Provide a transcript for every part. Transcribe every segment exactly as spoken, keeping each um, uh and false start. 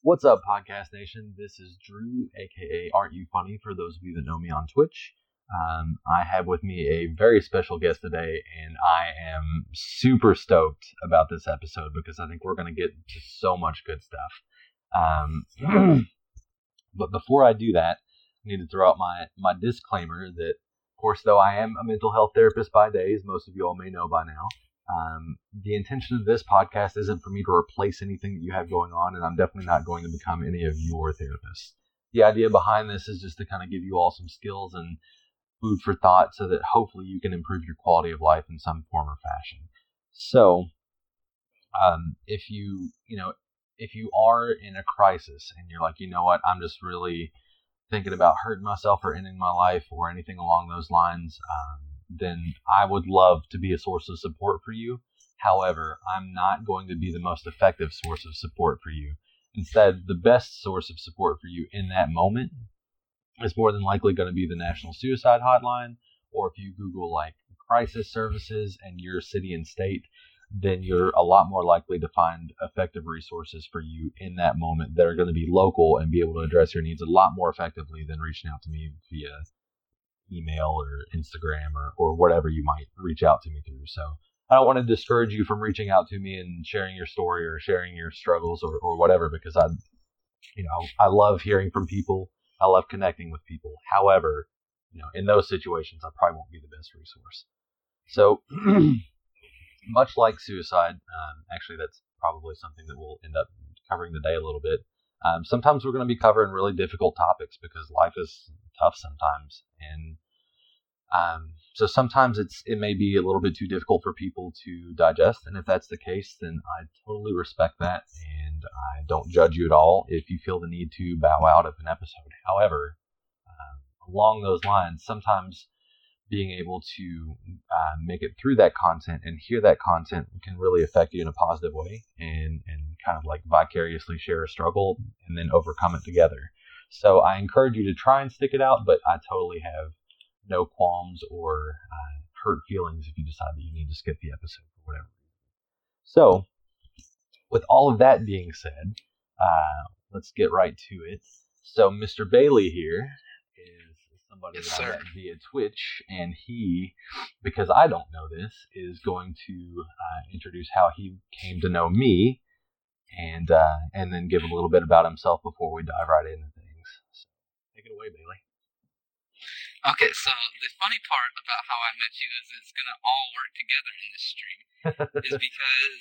What's up, Podcast Nation? This is Drew, aka Aren't You Funny, for those of you that know me on Twitch. Um, I have with me a very special guest today, and I am super stoked about this episode because I think we're going to get to so much good stuff. Um, but before I do that, I need to throw out my, my disclaimer that, of course, though I am a mental health therapist by day, as most of you all may know by now, Um, the intention of this podcast isn't for me to replace anything that you have going on, and I'm definitely not going to become any of your therapists. The idea behind this is just to kind of give you all some skills and food for thought so that hopefully you can improve your quality of life in some form or fashion. So, um, if you, you know, if you are in a crisis and you're like, you know what, I'm just really thinking about hurting myself or ending my life or anything along those lines, um, then I would love to be a source of support for you. However, I'm not going to be the most effective source of support for you. Instead, the best source of support for you in that moment is more than likely going to be the National Suicide Hotline, or if you Google like crisis services in your city and state, then you're a lot more likely to find effective resources for you in that moment that are going to be local and be able to address your needs a lot more effectively than reaching out to me via email or Instagram or, or whatever you might reach out to me through. So I don't want to discourage you from reaching out to me and sharing your story or sharing your struggles or, or whatever, because I, you know, I love hearing from people. I love connecting with people. However, you know, in those situations, I probably won't be the best resource. So much like suicide, um, actually, that's probably something that we'll end up covering today a little bit. Um, sometimes we're going to be covering really difficult topics because life is tough sometimes. And um, so sometimes it's it may be a little bit too difficult for people to digest. And if that's the case, then I totally respect that. And I don't judge you at all if you feel the need to bow out of an episode. However, uh, along those lines, sometimes being able to uh, make it through that content and hear that content can really affect you in a positive way and, and kind of like vicariously share a struggle and then overcome it together. So I encourage you to try and stick it out, but I totally have no qualms or uh, hurt feelings if you decide that you need to skip the episode for whatever reason. So with all of that being said, uh, let's get right to it. So Mister Bailey here is somebody yes, that I sir. met via Twitch, and he, because I don't know this, is going to uh, introduce how he came to know me, and uh, and then give a little bit about himself before we dive right into things. So, take it away, Bailey. Okay, so the funny part about how I met you is it's going to all work together in this stream, is because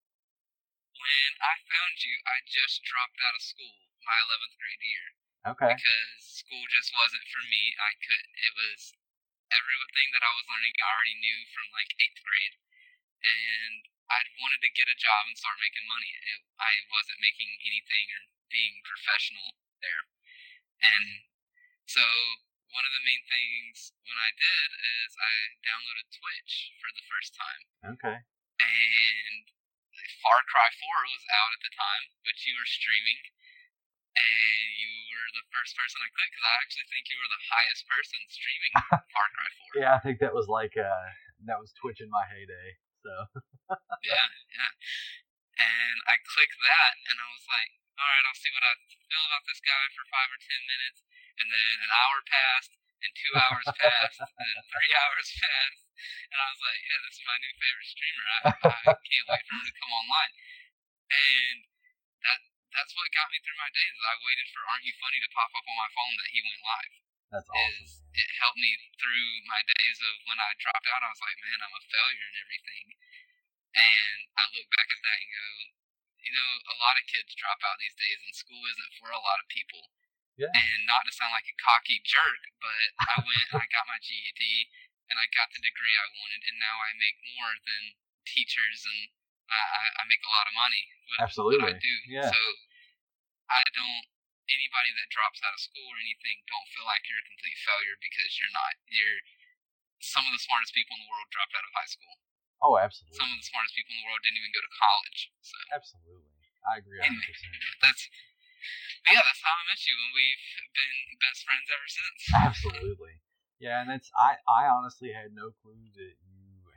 when I found you, I just dropped out of school my eleventh grade year. Okay. Because school just wasn't for me. I could, it was everything that I was learning I already knew from like eighth grade. And I wanted to get a job and start making money. It, I wasn't making anything or being professional there. And so one of the main things when I did is I downloaded Twitch for the first time. Okay. And Far Cry four was out at the time, but you were streaming. And you were the first person I clicked because I actually think you were the highest person streaming Far Cry four. Yeah, I think that was like, uh, that was Twitch in my heyday. So. yeah, yeah. And I clicked that, and I was like, all right, I'll see what I feel about this guy for five or ten minutes. And then an hour passed, and two hours passed, and three hours passed. And I was like, yeah, this is my new favorite streamer. I, I can't wait for him to come online. And that that's what got me through my days. I waited for Aren't You Funny to pop up on my phone that he went live. That's awesome. Is, it helped me through my days of when I dropped out. I was like, man, I'm a failure and everything. And I look back at that and go, you know, a lot of kids drop out these days, and school isn't for a lot of people. Yeah. And not to sound like a cocky jerk, but I went and I got my G E D, and I got the degree I wanted, and now I make more than teachers, and I, I make a lot of money with Absolutely. what I do. Yeah. So I don't, anybody that drops out of school or anything, don't feel like you're a complete failure because you're not. You're, some of the smartest people in the world dropped out of high school. Oh, absolutely. Some of the smartest people in the world didn't even go to college. So absolutely. I agree one hundred percent. Anyway, that's, yeah, that's how I met you, and we've been best friends ever since. Absolutely. Yeah, and it's I, I honestly had no clue that you had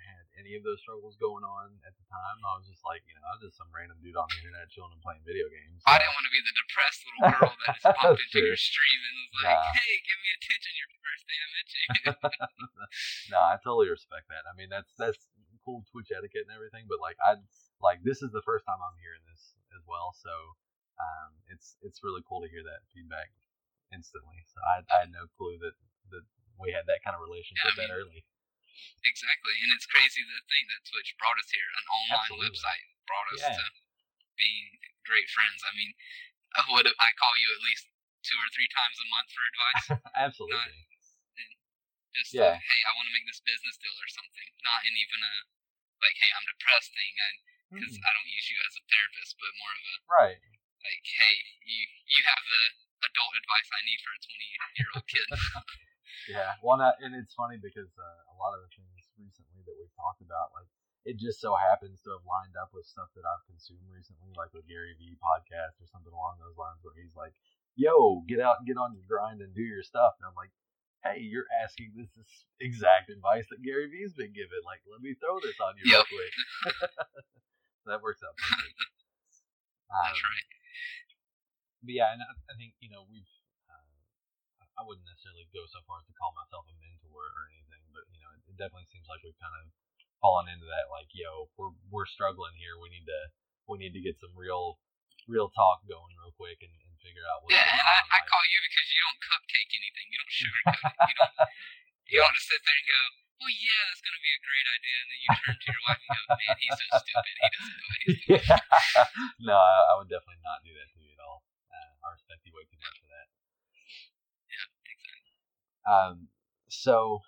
any of those struggles going on at the time. I was just like, you know, I was just some random dude on the internet chilling and playing video games. So. I didn't want to be the depressed little girl that just bumped into your stream and was like, nah. "Hey, give me attention your first day I met you." No, I totally respect that. I mean, that's that's cool Twitch etiquette and everything, but like I like this is the first time I'm hearing this as well, so um, it's it's really cool to hear that feedback instantly. So I, I had no clue that that we had that kind of relationship yeah, I mean, that early. Exactly, and it's crazy to think that Twitch brought us here. An online Absolutely. website brought us yeah. to being great friends. I mean, I would I call you at least two or three times a month for advice. Absolutely. Not, and just yeah. uh, hey, I want to make this business deal or something. Not in even a like, hey, I'm depressed thing, because mm. I don't use you as a therapist, but more of a right. Like, hey, you you have the adult advice I need for a twenty year old kid. Yeah, well, not, and it's funny because uh, a lot of the things recently that we've talked about, like, it just so happens to have lined up with stuff that I've consumed recently, like the Gary Vee podcast or something along those lines, where he's like, yo, get out and get on your grind and do your stuff. And I'm like, hey, you're asking this, this exact advice that Gary Vee's been given. Like, let me throw this on you yep. real quick. That works out perfect. Um, That's right. But yeah, and I, I think, you know, we've, I wouldn't necessarily go so far as to call myself a mentor or anything, but you know, it, it definitely seems like we've kind of fallen into that. Like, yo, we're we're struggling here. We need to we need to get some real real talk going real quick and, and figure out what's yeah, going on. Yeah, I, I call you because you don't cupcake anything. You don't sugarcoat it. You don't you don't just sit there and go, well, yeah, that's going to be a great idea, and then you turn to your wife and go, man, he's so stupid. He doesn't know what he's doing. No, I, I would definitely not do that to you at all. Uh, I respect you way too much for that. Yeah, exactly. Um, so,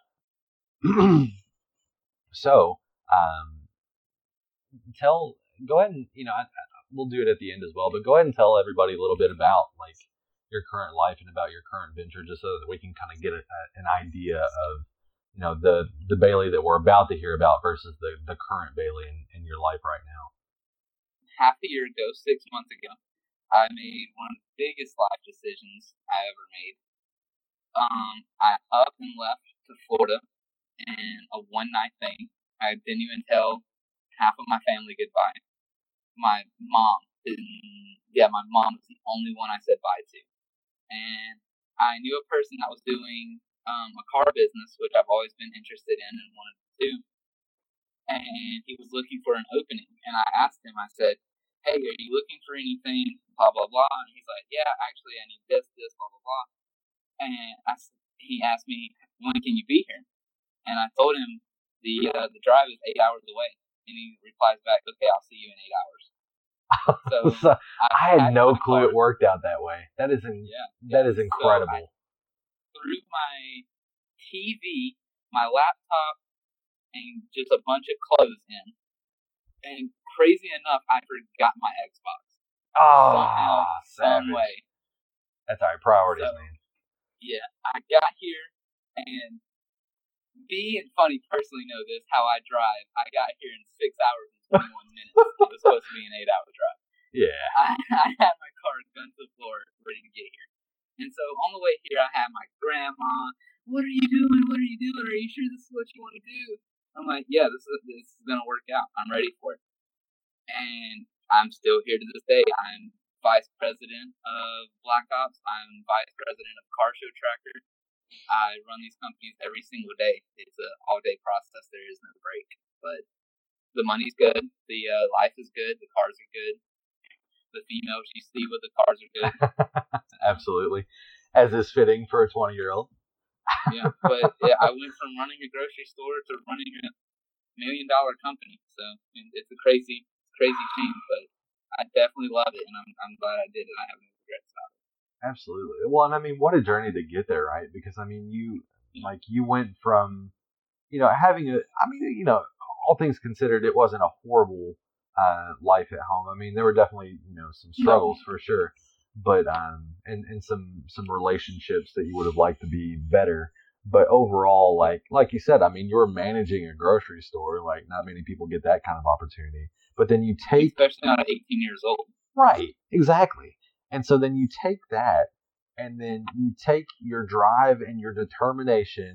so, um, tell, go ahead and, you know, I, I, we'll do it at the end as well, but go ahead and tell everybody a little bit about, like, your current life and about your current venture, just so that we can kind of get a, a, an idea of, you know, the, the Bailey that we're about to hear about versus the, the current Bailey in, in your life right now. Half a year ago, six months ago, I made one of the biggest life decisions I ever made. Um, I up and left to Florida in a one-night thing. I didn't even tell half of my family goodbye. My mom didn't, yeah, my mom was the only one I said bye to. And I knew a person that was doing um, a car business, which I've always been interested in and wanted to do. And he was looking for an opening. And I asked him, I said, hey, are you looking for anything, blah, blah, blah. And he's like, yeah, actually, I need this, this, blah, blah, blah. And I, he asked me, when can you be here? And I told him the uh, the drive is eight hours away. And he replies back, okay, I'll see you in eight hours. So, so I, I had no clue car. It worked out that way. That is in, yeah, that is incredible. So I threw my T V, my laptop, and just a bunch of clothes in. And crazy enough, I forgot my Xbox. Oh, somehow, some way. That's our priorities, so, man. Yeah, I got here, and B and Funny personally know this, how I drive. I got here in six hours and twenty-one minutes. It was supposed to be an eight-hour drive. Yeah. I, I had my car gun to the floor, ready to get here. And so on the way here, I had my grandma. What are you doing? What are you doing? Are you sure this is what you want to do? I'm like, yeah, this is this is gonna work out. I'm ready for it. And I'm still here to this day. I'm vice president of Black Ops. I'm vice president of Car Show Tracker. I run these companies every single day. It's an all-day process. There is no break. But the money's good. The uh, life is good. The cars are good. The females you see with the cars are good. Absolutely. As is fitting for a twenty-year-old. Yeah, but yeah, I went from running a grocery store to running a million-dollar company. So it's a crazy, crazy change, but I definitely love it, and I'm I'm glad I did it. I have no regrets about it. Absolutely. Well, and I mean, what a journey to get there, right? Because I mean, you yeah. like you went from, you know, having a. I mean, you know, all things considered, it wasn't a horrible uh, life at home. I mean, there were definitely, you know, some struggles no. for sure, but um, and and some some relationships that you would have liked to be better. But overall, like like you said, I mean, you're managing a grocery store. Like, not many people get that kind of opportunity. But then you take... Especially not at eighteen years old. Right, exactly. And so then you take that, and then you take your drive and your determination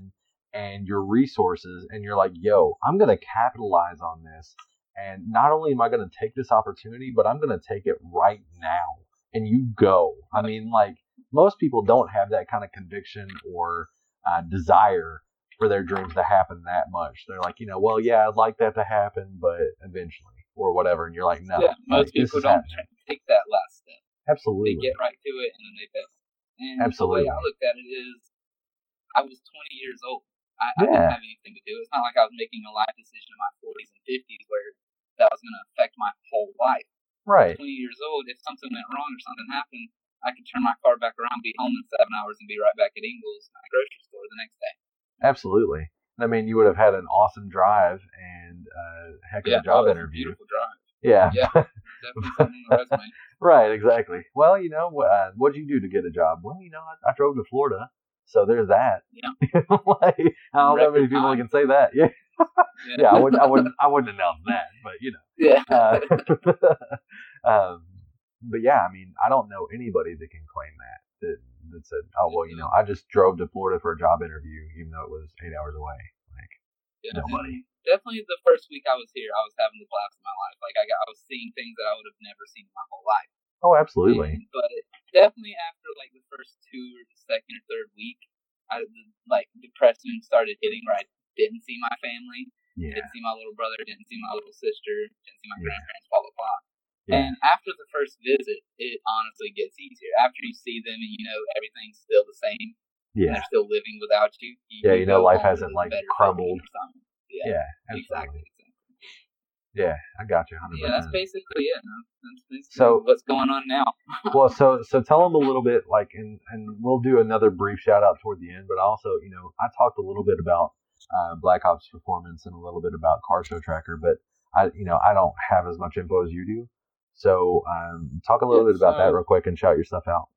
and your resources, and you're like, yo, I'm going to capitalize on this. And not only am I going to take this opportunity, but I'm going to take it right now. And you go. I mean, like, most people don't have that kind of conviction or uh, desire for their dreams to happen that much. They're like, you know, well, yeah, I'd like that to happen, but eventually, or whatever. And you're like, no. Yeah, most like, people don't take that last step. Absolutely. They get right to it, and then they fail. And Absolutely. the way I looked at it is, I was twenty years old. I, yeah. I didn't have anything to do. It's not like I was making a life decision in my forties and fifties where that was going to affect my whole life. Right. twenty years old, if something went wrong or something happened, I could turn my car back around, be home in seven hours, and be right back at Ingles, my grocery store, the next day. Absolutely. I mean, you would have had an awesome drive and a heck of yeah, a job oh, interview. Beautiful drive. Yeah. Yeah. Definitely something on the resume. Right, exactly. Well, you know, uh, what'd you do to get a job? Well, you know, I, I drove to Florida, so there's that. Yeah. Like, I don't know how many people can say that. Yeah. Yeah, yeah, I wouldn't, I wouldn't, I wouldn't announce that, but you know. Yeah. uh, um, but yeah, I mean, I don't know anybody that can claim that, that that said, oh well, you know, I just drove to Florida for a job interview, even though it was eight hours away. Like, yeah, nobody. Definitely, the first week I was here, I was having the blast of my life. Like I, got, I was seeing things that I would have never seen in my whole life. Oh, absolutely. And, but definitely after like the first two or the second or third week, I like depression started hitting where I didn't see my family. Yeah. Didn't see my little brother, didn't see my little sister, didn't see my yeah. grandparents, blah, blah, blah. Yeah. And after the first visit, it honestly gets easier. After you see them and you know everything's still the same, yeah. and they're still living without you. you yeah, you know life hasn't, like, crumbled. Yeah, yeah, absolutely. Exactly. Yeah, I got you one hundred percent. Yeah, that's basically it. That's basically so, what's going on now. well, so so tell them a little bit, like, and, and we'll do another brief shout out toward the end, but also, you know, I talked a little bit about uh, Black Ops Performance and a little bit about Car Show Tracker, but I, you know, I don't have as much info as you do. So um, talk a little yeah, bit about so, that real quick and shout your stuff out.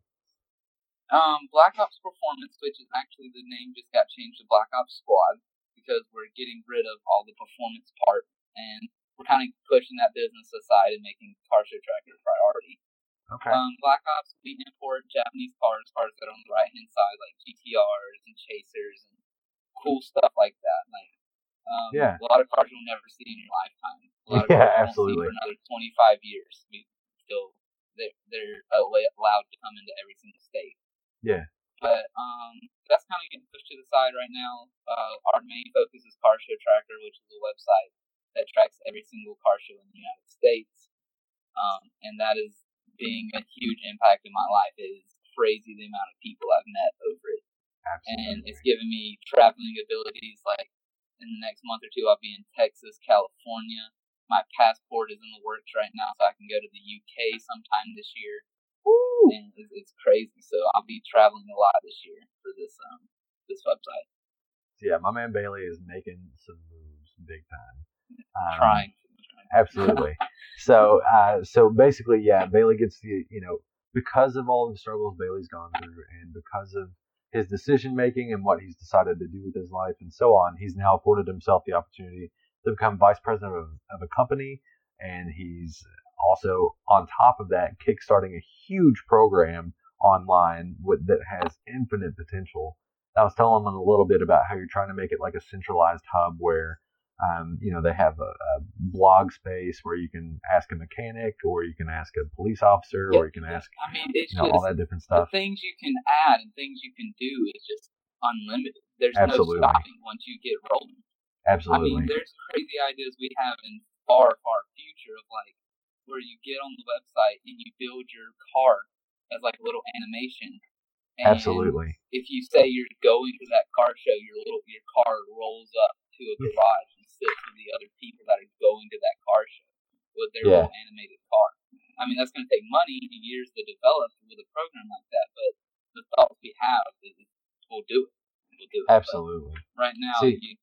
Um, Black Ops Performance, which is actually the name just got changed to Black Ops Squad because we're getting rid of all the performance part and we're kind of pushing that business aside and making Car Show Tracker a priority. Okay. Um, Black Ops, we import Japanese cars, cars that are on the right-hand side, like G T Rs and Chasers and cool stuff like that. Like, um, yeah. a lot of cars you'll never see in your lifetime. A lot of yeah, cars absolutely. you'll see for another twenty-five years until they're, they're allowed to come into every single state. Yeah. But um, that's kind of getting pushed to the side right now. Uh, our main focus is Car Show Tracker, which is a website that tracks every single car show in the United States. Um, and that is being a huge impact in my life. It is crazy the amount of people I've met over it. Absolutely. And it's given me traveling abilities. Like in the next month or two, I'll be in Texas, California. My passport is in the works right now, so I can go to the U K sometime this year. Woo! And it's, it's crazy. So I'll be traveling a lot this year for this um this website. Yeah, my man Bailey is making some moves big time. Um, Trying. Absolutely. so, uh, so basically, yeah, Bailey gets the, you know, because of all the struggles Bailey's gone through and because of his decision making and what he's decided to do with his life and so on, he's now afforded himself the opportunity to become vice president of, of a company. And he's also, on top of that, kickstarting a huge program online with, that has infinite potential. I was telling him a little bit about how you're trying to make it like a centralized hub where Um, you know, they have a, a blog space where you can ask a mechanic or you can ask a police officer yeah, or you can ask, I mean, it's you know, just, all that different stuff. The things you can add and things you can do is just unlimited. There's Absolutely. no stopping once you get rolling. Absolutely. I mean, there's crazy ideas we have in far, far future of like where you get on the website and you build your car as like a little animation. And Absolutely. if you say you're going to that car show, your little your car rolls up to a garage and sits with the other people that are going to that car show with their yeah. little animated car. I mean, that's going to take money and years to develop with a program like that, but the thoughts we have is we'll do it. We'll do it. Absolutely. But right now, See, you,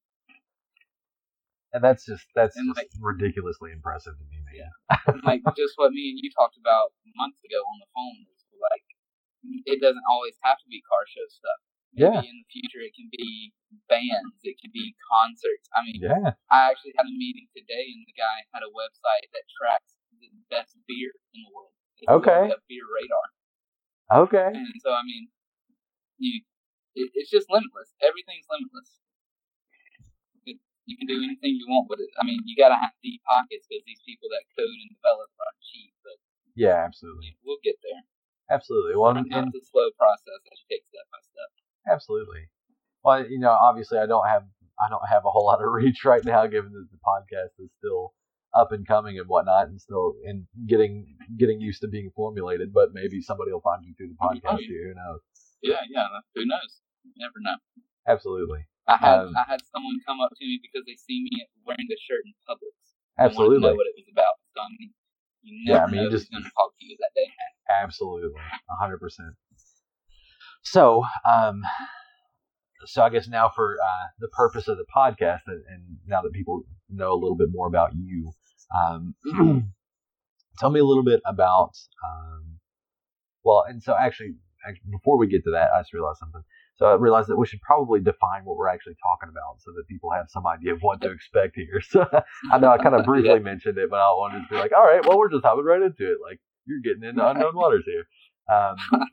and that's just that's just like, ridiculously impressive to me, man. Yeah. Like just what me and you talked about months ago on the phone is like it doesn't always have to be car show stuff. Maybe yeah. in the future it can be bands, it can be concerts. I mean, yeah. I actually had a meeting today and the guy had a website that tracks the best beer in the world. It's okay. A beer radar. Okay. And so I mean, you, it, it's just limitless. Everything's limitless. You can do anything you want with it. I mean, you got to have deep pockets because these people that code and develop aren't cheap. But yeah, absolutely. We'll get there. Absolutely. Well, and, and, it's a slow process that you take step by step. Absolutely. Well, you know, obviously, I don't have I don't have a whole lot of reach right now, given that the podcast is still up and coming and whatnot, and still and getting getting used to being formulated. But maybe somebody will find you through the podcast. Oh, yeah. Too. Who knows? Yeah, yeah. Who knows? You never know. Absolutely. I had um, I had someone come up to me because they see me wearing the shirt in Publix. Absolutely. They wanted to know what it was about. So, I mean, you never yeah, I mean, know who's going to talk to you that day. Absolutely, a hundred percent. So, um, so I guess now for uh, the purpose of the podcast, and, and now that people know a little bit more about you, um, tell me a little bit about. Um, well, and so actually, actually, before we get to that, I just realized something. So I realized that we should probably define what we're actually talking about so that people have some idea of what to expect here. So I know I kind of briefly yeah. mentioned it, but I wanted to be like, all right, well, we're just hopping right into it. Like, you're getting into unknown waters here. Um,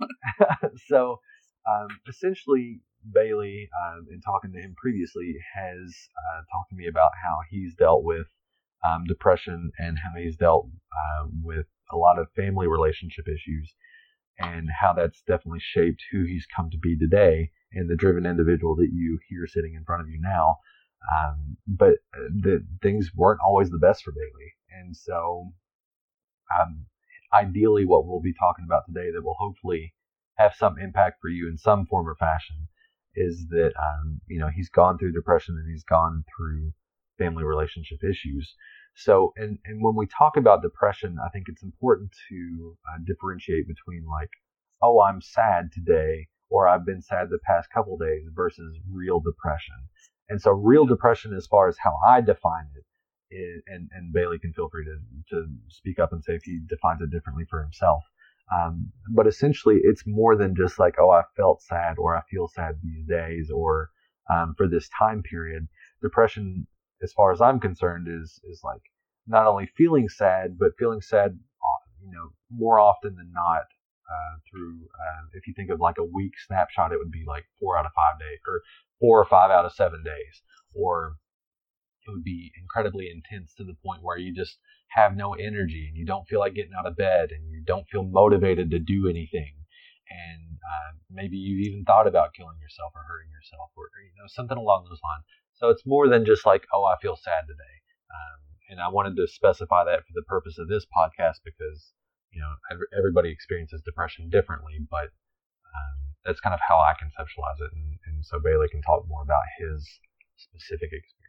so um, essentially, Bailey, um, in talking to him previously, has uh, talked to me about how he's dealt with um, depression and how he's dealt uh, with a lot of family relationship issues, and how that's definitely shaped who he's come to be today and the driven individual that you hear sitting in front of you now. Um, but the things weren't always the best for Bailey. And so, um, ideally what we'll be talking about today that will hopefully have some impact for you in some form or fashion is that, um, you know, he's gone through depression and he's gone through family relationship issues. So, and, and when we talk about depression, I think it's important to uh, differentiate between like, oh, I'm sad today, or I've been sad the past couple days versus real depression. And so real depression, as far as how I define it, is, and, and Bailey can feel free to, to speak up and say if he defines it differently for himself. Um, but essentially it's more than just like, oh, I felt sad or I feel sad these days or, um, for this time period. Depression, as far as I'm concerned, is, is like not only feeling sad, but feeling sad, you know, more often than not, uh, through, uh, if you think of like a week snapshot, it would be like four out of five days or four or five out of seven days, or it would be incredibly intense to the point where you just have no energy and you don't feel like getting out of bed and you don't feel motivated to do anything. And uh, maybe you've even thought about killing yourself or hurting yourself or, you know, something along those lines. So it's more than just like, oh, I feel sad today. Um, and I wanted to specify that for the purpose of this podcast because, you know, everybody experiences depression differently, but um, that's kind of how I conceptualize it. And, and so Bailey can talk more about his specific experience.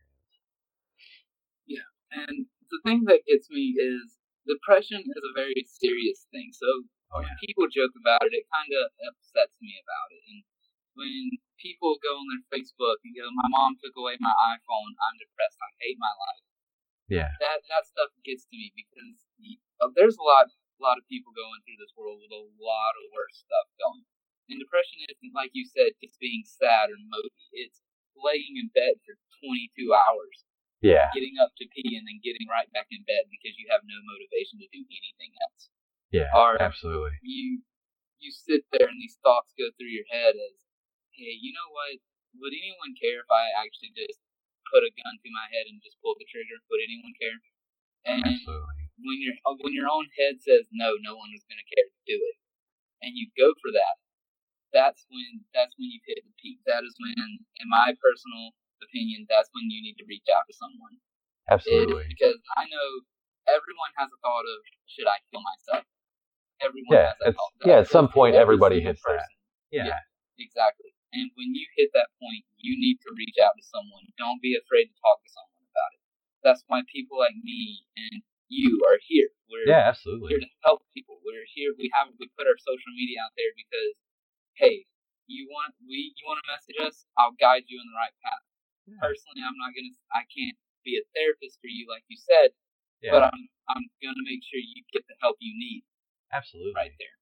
Yeah, and the thing that gets me is depression is a very serious thing. So oh, yeah. when people joke about it, it kind of upsets me about it. And when people go on their Facebook and go, "My mom took away my iPhone. I'm depressed. I hate my life." Yeah, that that stuff gets to me because uh, there's a lot, a lot of people going through this world with a lot of worse stuff going. And depression isn't, like you said, just being sad or mopey. It's laying in bed for twenty-two hours. Yeah. Getting up to pee and then getting right back in bed because you have no motivation to do anything else. Yeah, or absolutely. You you sit there and these thoughts go through your head as, hey, you know what? Would anyone care if I actually just put a gun to my head and just pull the trigger? Would anyone care? And absolutely. when your when your own head says no, no one is going to care to do it, and you go for that, that's when that's when you hit the peak. That is when, in my personal opinion, that's when you need to reach out to someone. Absolutely. It's because I know everyone has a thought of, should I kill myself? Everyone yeah, has that thought. Yeah, at some point everybody hits person. that. Yeah. yeah. Exactly. And when you hit that point, you need to reach out to someone. Don't be afraid to talk to someone about it. That's why people like me and you are here. We're yeah, absolutely. here to help people. We're here. We have we put our social media out there because, hey, you want we you want to message us? I'll guide you in the right path. Yeah. Personally, I'm not gonna. I can't be a therapist for you, like you said. Yeah. But I'm. I'm gonna make sure you get the help you need. Absolutely. Right there.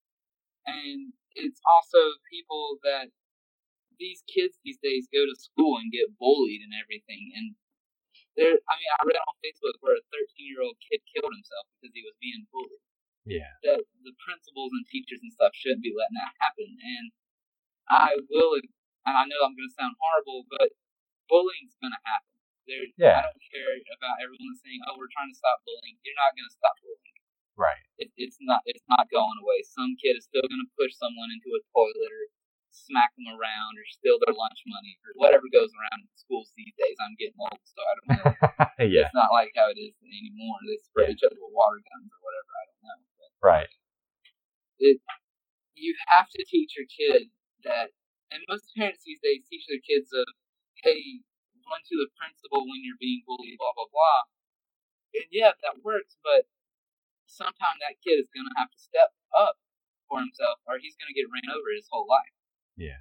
And it's also people that these kids these days go to school and get bullied and everything. And there, I mean, I read on Facebook where a thirteen-year-old kid killed himself because he was being bullied. Yeah. That the principals and teachers and stuff shouldn't be letting that happen. And I will, and I know I'm gonna sound horrible, but bullying's going to happen. There, Yeah. I don't care about everyone saying, "Oh, we're trying to stop bullying." You're not going to stop bullying. Right. It, it's not. It's not going away. Some kid is still going to push someone into a toilet or smack them around or steal their lunch money or whatever goes around in schools these days. I'm getting old, so I don't know. Yeah. It's not like how it is anymore. They spray Yeah. each other with water guns or whatever. I don't know. But Right. it. You have to teach your kid that, and most parents these days teach their kids of, hey, run to the principal when you're being bullied, blah blah blah. And yeah, that works, but sometimes that kid is going to have to step up for himself, or he's going to get ran over his whole life. Yeah.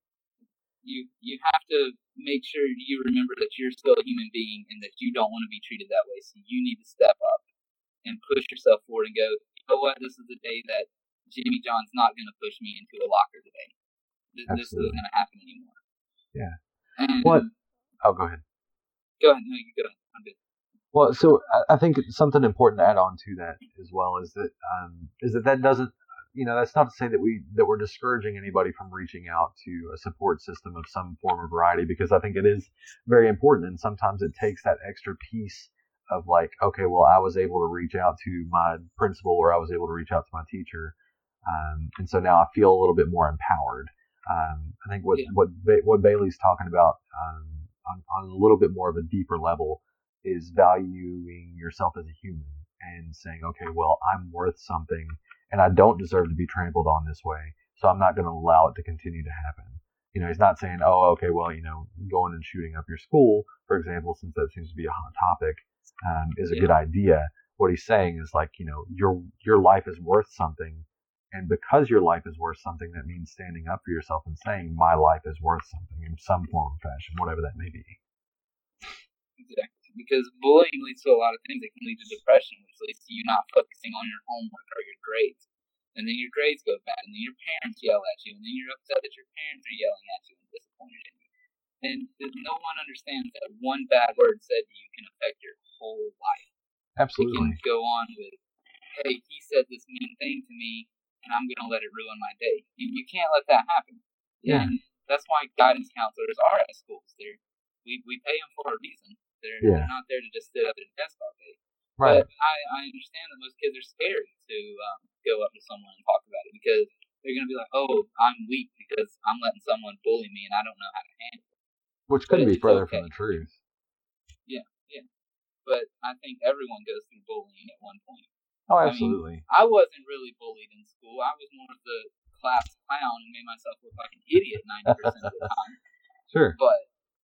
You you have to make sure you remember that you're still a human being and that you don't want to be treated that way. So you need to step up and push yourself forward and go, you know what, this is the day that Jimmy John's not going to push me into a locker today. This, this isn't going to happen anymore. Yeah. And, What? Oh, go ahead. Go ahead. No, you go. I'm good. Well, so I think something important to add on to that as well is that um, is that that doesn't, you know, that's not to say that we that we're discouraging anybody from reaching out to a support system of some form or variety, because I think it is very important, and sometimes it takes that extra piece of like, okay, well, I was able to reach out to my principal or I was able to reach out to my teacher, um, and so now I feel a little bit more empowered. Um, I think what Yeah. what ba- what Bailey's talking about um, on on a little bit more of a deeper level is valuing yourself as a human and saying, okay, well, I'm worth something and I don't deserve to be trampled on this way, so I'm not going to allow it to continue to happen. You know, he's not saying, oh, okay, well, you know, going and shooting up your school, for example, since that seems to be a hot topic, um, is a Yeah. good idea. What he's saying is like, you know, your your life is worth something, and because your life is worth something, that means standing up for yourself and saying, my life is worth something in some form or fashion, whatever that may be. Exactly. Because bullying leads to a lot of things. It can lead to depression, which leads to you not focusing on your homework or your grades. And then your grades go bad, and then your parents yell at you, and then you're upset that your parents are yelling at you and disappointed in you. And no one understands that one bad word said to you can affect your whole life. Absolutely. It can go on with, hey, he said this mean thing to me, and I'm going to let it ruin my day. You, you can't let that happen. Yeah. And that's why guidance counselors are at schools. They're, we, we pay them for a reason. They're, Yeah. they're not there to just sit at their desk all day. Right. But I, I understand that most kids are scared to um, go up to someone and talk about it because they're going to be like, oh, I'm weak because I'm letting someone bully me and I don't know how to handle it. Which couldn't But be it's further okay. from the truth. Yeah, yeah. But I think everyone goes through bullying at one point. Oh, I mean, absolutely. I wasn't really bullied in school. I was more of the class clown and made myself look like an idiot ninety percent of the time. Sure. But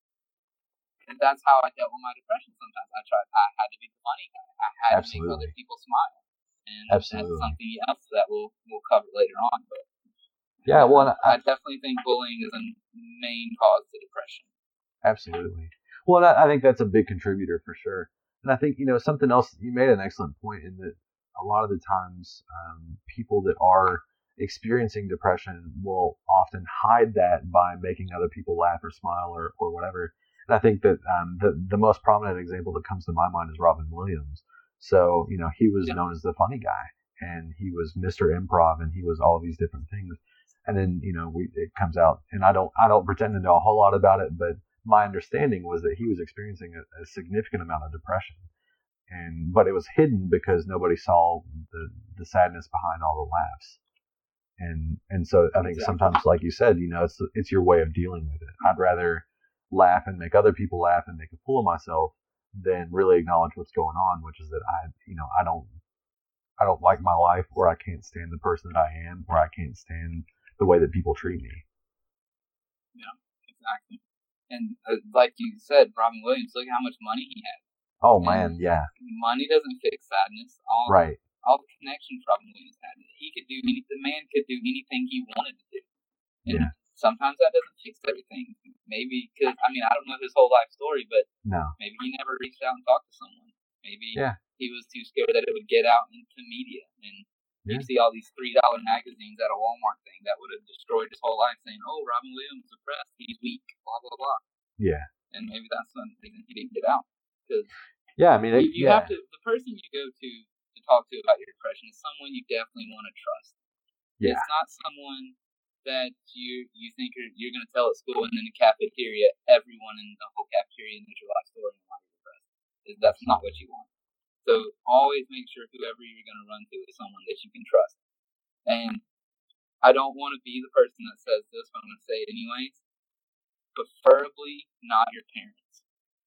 and that's how I dealt with my depression sometimes. I tried, I had to be the funny guy. I had to make other Absolutely. people smile. And Absolutely. that's something else that we'll, we'll cover later on. But Yeah, well, and I, I, definitely think bullying is a main cause to depression. absolutely. Well, and I, I think that's a big contributor for sure. And I think, you know, something else, you made an excellent point in that a lot of the times um, people that are experiencing depression will often hide that by making other people laugh or smile or, or whatever. And I think that um, the the most prominent example that comes to my mind is Robin Williams. So, you know, he was Yeah. known as the funny guy, and he was Mister Improv, and he was all these different things. And then, you know, we it comes out, and I don't I don't pretend to know a whole lot about it, but my understanding was that he was experiencing a, a significant amount of depression, and but it was hidden because nobody saw the the sadness behind all the laughs. And and so I think Exactly. sometimes, like you said, you know, it's it's your way of dealing with it. I'd rather laugh and make other people laugh and make a fool of myself than really acknowledge what's going on, which is that I, you know, I don't, I don't like my life, or I can't stand the person that I am, or I can't stand the way that people treat me. Yeah, exactly. And uh, like you said, Robin Williams, look how much money he had. Oh And man, yeah, money doesn't fix sadness. All right, all the connections Robin Williams had. He could do any, the man could do anything he wanted to do. And yeah, sometimes that doesn't fix everything. Maybe because, I mean, I don't know his whole life story, but no, maybe he never reached out and talked to someone. Maybe yeah, he was too scared that it would get out into media. And Yeah. you see all these three dollar magazines at a Walmart thing that would have destroyed his whole life saying, oh, Robin Williams is depressed, he's weak, blah, blah, blah. yeah, And maybe that's the reason he didn't get out. Because yeah. I mean, it, you, you yeah, have to, the person you go to to talk to about your depression is someone you definitely want to trust. yeah, It's not someone that you you think you're, you're going to tell at school, and then the cafeteria, everyone in the whole cafeteria knows your life story and why you're depressed. That's not what you want. So always make sure whoever you're going to run to is someone that you can trust. And I don't want to be the person that says this, but I'm going to say it anyways. Preferably not your parents.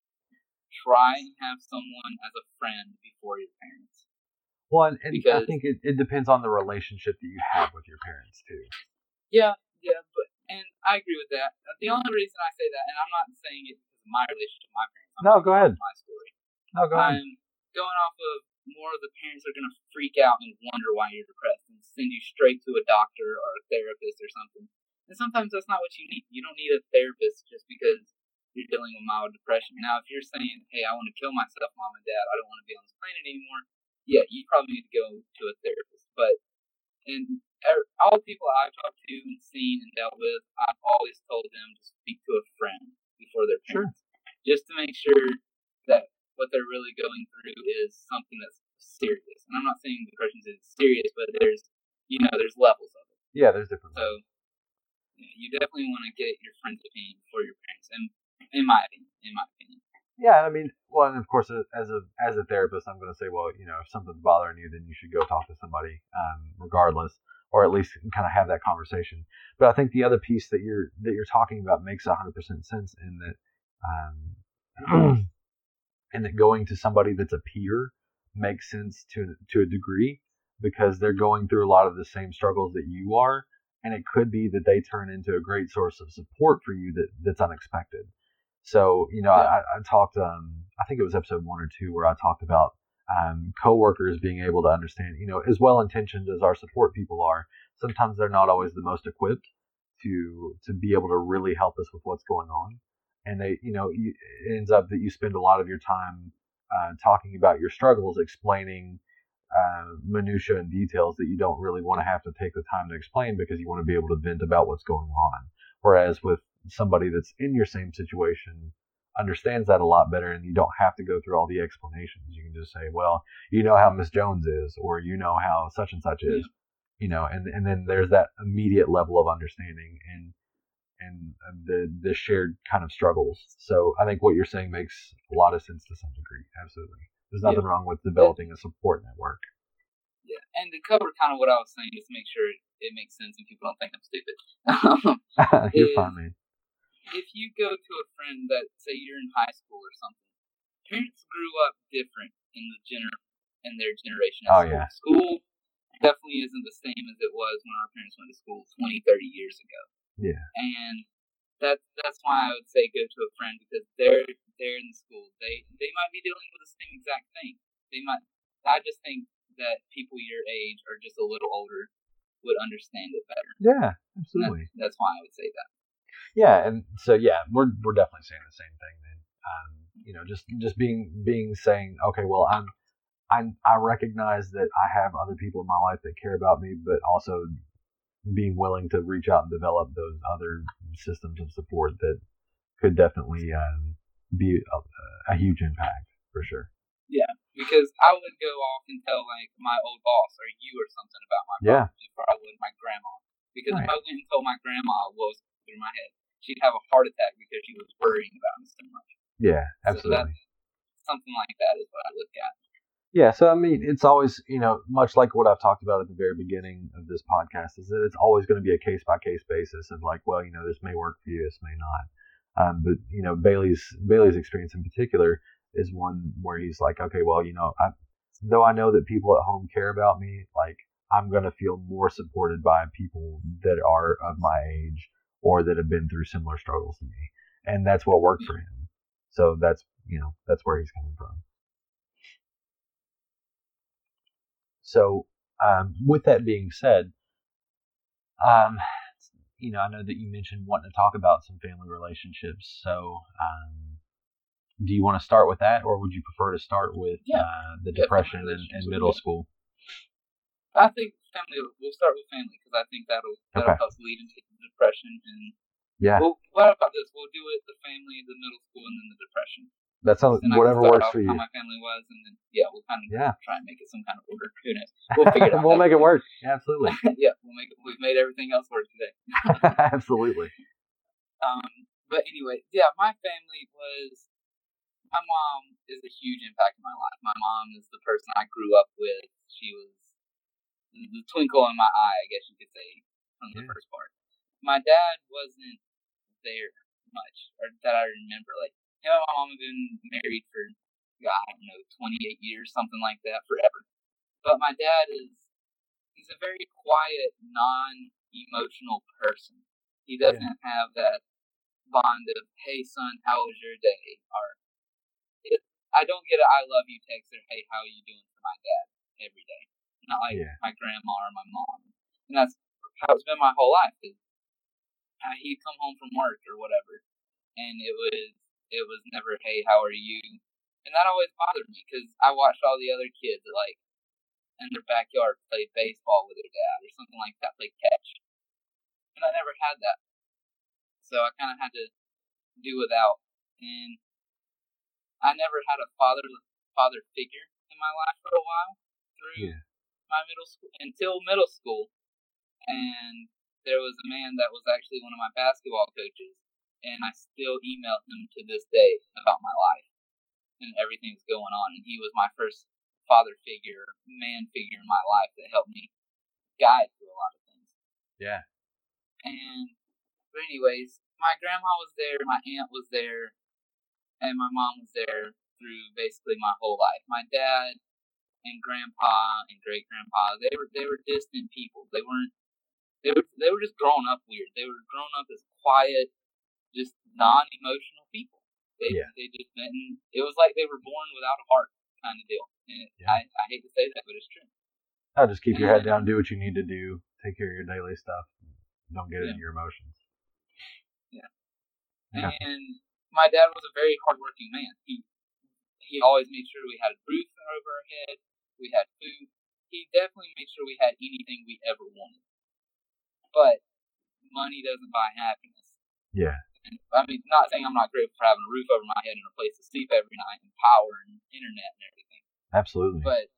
Try and have someone as a friend before your parents. Well, and, and because, I think it, it depends on the relationship that you have with your parents, too. Yeah, yeah, but and I agree with that. The only reason I say that, and I'm not saying it because of my relationship with my parents. I'm no, go ahead. My story. No, go ahead. I'm going off of more of the parents are going to freak out and wonder why you're depressed and send you straight to a doctor or a therapist or something. And sometimes that's not what you need. You don't need a therapist just because you're dealing with mild depression. Now, if you're saying, hey, I want to kill myself, mom and dad, I don't want to be on this planet anymore, yeah, you probably need to go to a therapist. But and all the people I've talked to and seen and dealt with, I've always told them to speak to a friend before their parents. Sure. Just to make sure that what they're really going through is something that's serious. And I'm not saying depression is serious, but there's, you know, there's levels of it. Yeah, there's different So, yeah, you definitely want to get your friend's opinion before your parents, and in my opinion, in my opinion. Yeah, I mean, well, and of course, as a as a therapist, I'm going to say, well, you know, if something's bothering you, then you should go talk to somebody, um, regardless, or at least kind of have that conversation. But I think the other piece that you're that you're talking about makes one hundred percent sense in that, um, in that going to somebody that's a peer makes sense to to a degree because they're going through a lot of the same struggles that you are, and it could be that they turn into a great source of support for you that that's unexpected. So, you know, yeah. I, I talked, um, I think it was episode one or two where I talked about um, coworkers being able to understand, you know, as well-intentioned as our support people are, sometimes they're not always the most equipped to to be able to really help us with what's going on. And they, you know, you, it ends up that you spend a lot of your time uh, talking about your struggles, explaining uh, minutia and details that you don't really want to have to take the time to explain because you want to be able to vent about what's going on. Whereas with somebody that's in your same situation understands that a lot better, and you don't have to go through all the explanations. You can just say, well, you know how Miss Jones is, or you know how such and such is, you know, and, and then there's that immediate level of understanding and and the the shared kind of struggles. So I think what you're saying makes a lot of sense to some degree. Absolutely. There's nothing yeah. wrong with developing a support network. Yeah, and to cover kind of what I was saying, just to make sure it makes sense and people don't think I'm stupid. You're fine, man. If you go to a friend that, say you're in high school or something, parents grew up different in the gener- in their generation. Oh, school. yeah. School definitely isn't the same as it was when our parents went to school twenty, thirty years ago. Yeah. And that, that's why I would say go to a friend, because they're, they're in the school. They, they might be dealing with the same exact thing. They might, I just think that people your age or just a little older would understand it better. Yeah, absolutely. That, that's why I would say that. Yeah, and so yeah, we're we're definitely saying the same thing, man. Um, you know, just just being being saying, okay, well, I'm I I recognize that I have other people in my life that care about me, but also being willing to reach out and develop those other systems of support that could definitely um, be a, a huge impact for sure. Yeah, because I would go off and tell like my old boss or you or something about my yeah. problems before I would my grandma. Because right. if I went and told my grandma what was through my head, she'd have a heart attack because she was worrying about me so much. Yeah, absolutely. So that, something like that is what I look at. Yeah, so I mean, it's always, you know, much like what I've talked about at the very beginning of this podcast, is that it's always going to be a case by case basis of like, well, you know, this may work for you, this may not. Um, but you know, Bailey's Bailey's experience in particular is one where he's like, okay, well, you know, I, though I know that people at home care about me, like I'm going to feel more supported by people that are of my age or that have been through similar struggles to me. And that's what worked for him. So that's, you know, that's where he's coming from. So, um, with that being said, um, you know, I know that you mentioned wanting to talk about some family relationships. So, um, do you want to start with that, or would you prefer to start with yeah. uh, the yeah, depression in, in middle school? I think family. We'll start with family because I think that'll that'll okay. help lead into the depression. And yeah. Well, what about this? We'll do it the family, the middle school, and then the depression. That sounds And whatever I works for you. how my family was, and then yeah, we'll kind of yeah. try and make it some kind of order. Who knows? We'll figure it out. we'll make it work. Absolutely. yeah, we'll make it. We've made everything else work today. Absolutely. Um, but anyway, yeah, my family was. My mom is a huge impact in my life. My mom is the person I grew up with. She was the twinkle in my eye, I guess you could say, from the yeah. first part. My dad wasn't there much, or that I remember. Like, him and my mom have been married for, I don't know, twenty-eight years, something like that, forever. But my dad is, he's a very quiet, non-emotional person. He doesn't yeah. have that bond of, hey, son, how was your day? Or, it, I don't get an I love you text or, hey, how are you doing for my dad every day. Not like yeah. my grandma or my mom. And that's how it's been my whole life. Is, uh, he'd come home from work or whatever, and it was it was never, hey, how are you? And that always bothered me, because I watched all the other kids that, like, in their backyard play baseball with their dad or something like that, play catch. And I never had that. So I kind of had to do without. And I never had a father father figure in my life for a while through yeah. my middle school, until middle school. And there was a man that was actually one of my basketball coaches, and I still email him to this day about my life and everything that's going on. And he was my first father figure, man figure in my life that helped me guide through a lot of things. Yeah. And, but anyways, my grandma was there, my aunt was there, and my mom was there through basically my whole life. My dad and grandpa and great grandpa, they were they were distant people. They weren't they were they were just grown up weird. They were grown up as quiet, just non emotional people. They yeah. they just didn't, it was like they were born without a heart kind of deal. And yeah. I, I hate to say that, but it's true. I'll just keep and, your head down, do what you need to do, take care of your daily stuff. Don't get yeah. into your emotions. Yeah. yeah. And my dad was a very hardworking man. He he always made sure we had a roof over our head, we had food. He definitely made sure we had anything we ever wanted. But money doesn't buy happiness. Yeah. And, I mean, not saying I'm not grateful for having a roof over my head and a place to sleep every night and power and internet and everything. Absolutely. But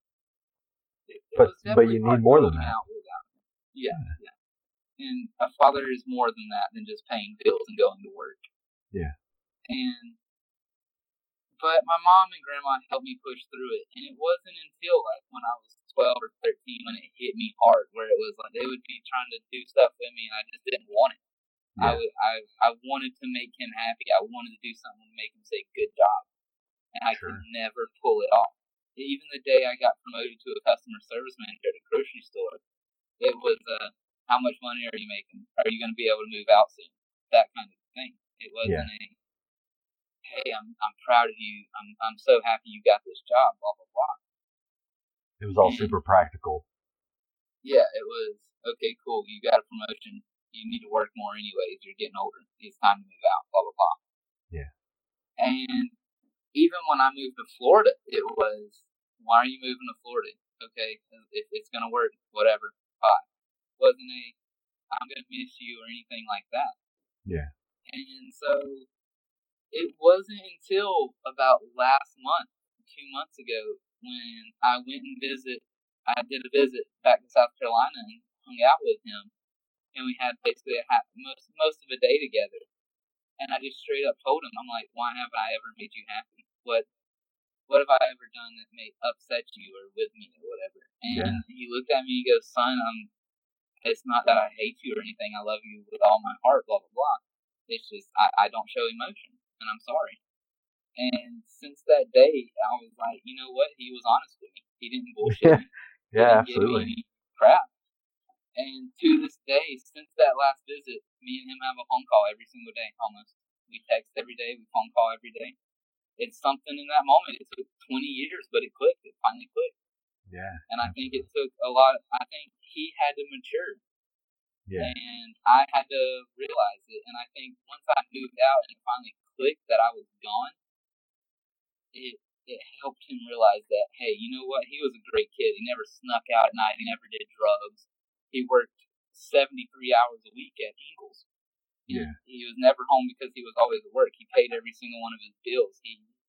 it, it but but you need more than that. Yeah, yeah, yeah. And a father is more than that, than just paying bills and going to work. Yeah. And but my mom and grandma helped me push through it, and it wasn't until like when I was twelve or thirteen when it hit me hard, where it was like they would be trying to do stuff with me, and I just didn't want it. Yeah. I, would, I I wanted to make him happy. I wanted to do something to make him say good job, and I sure. could never pull it off. Even the day I got promoted to a customer service manager at a grocery store, it was uh, how much money are you making? Are you going to be able to move out soon? That kind of thing. It wasn't yeah. a, hey, I'm I'm proud of you. I'm I'm so happy you got this job. Blah blah blah. It was all and, super practical. Yeah, it was okay. Cool. You got a promotion. You need to work more anyways. You're getting older. It's time to move out. Blah blah blah. Yeah. And even when I moved to Florida, it was, why are you moving to Florida? Okay, if it's gonna work, whatever. Bye. Wasn't a, I'm gonna miss you or anything like that. Yeah. And so it wasn't until about last month, two months ago, when I went and visit. I did a visit back to South Carolina and hung out with him, and we had basically a ha- most most of a day together. And I just straight up told him, I'm like, why haven't I ever made you happy? What what have I ever done that may upset you or with me or whatever? And yeah. he looked at me and he goes, son, I'm, it's not that I hate you or anything. I love you with all my heart, blah, blah, blah. It's just I, I don't show emotion, and I'm sorry. And since that day, I was like, you know what? He was honest with me. He didn't bullshit me. yeah, he didn't absolutely. give me any crap. And to this day, since that last visit, me and him have a phone call every single day, almost. We text every day, we phone call every day. It's something in that moment. It took twenty years, but it clicked. It finally clicked. Yeah. And I think it took a lot. I think he had to mature. Yeah. And I had to realize it. And I think once I moved out and it finally clicked that I was gone, it it helped him realize that, hey, you know what? He was a great kid. He never snuck out at night. He never did drugs. He worked seventy-three hours a week at Ingles. Yeah. He, he was never home because he was always at work. He paid every single one of his bills. He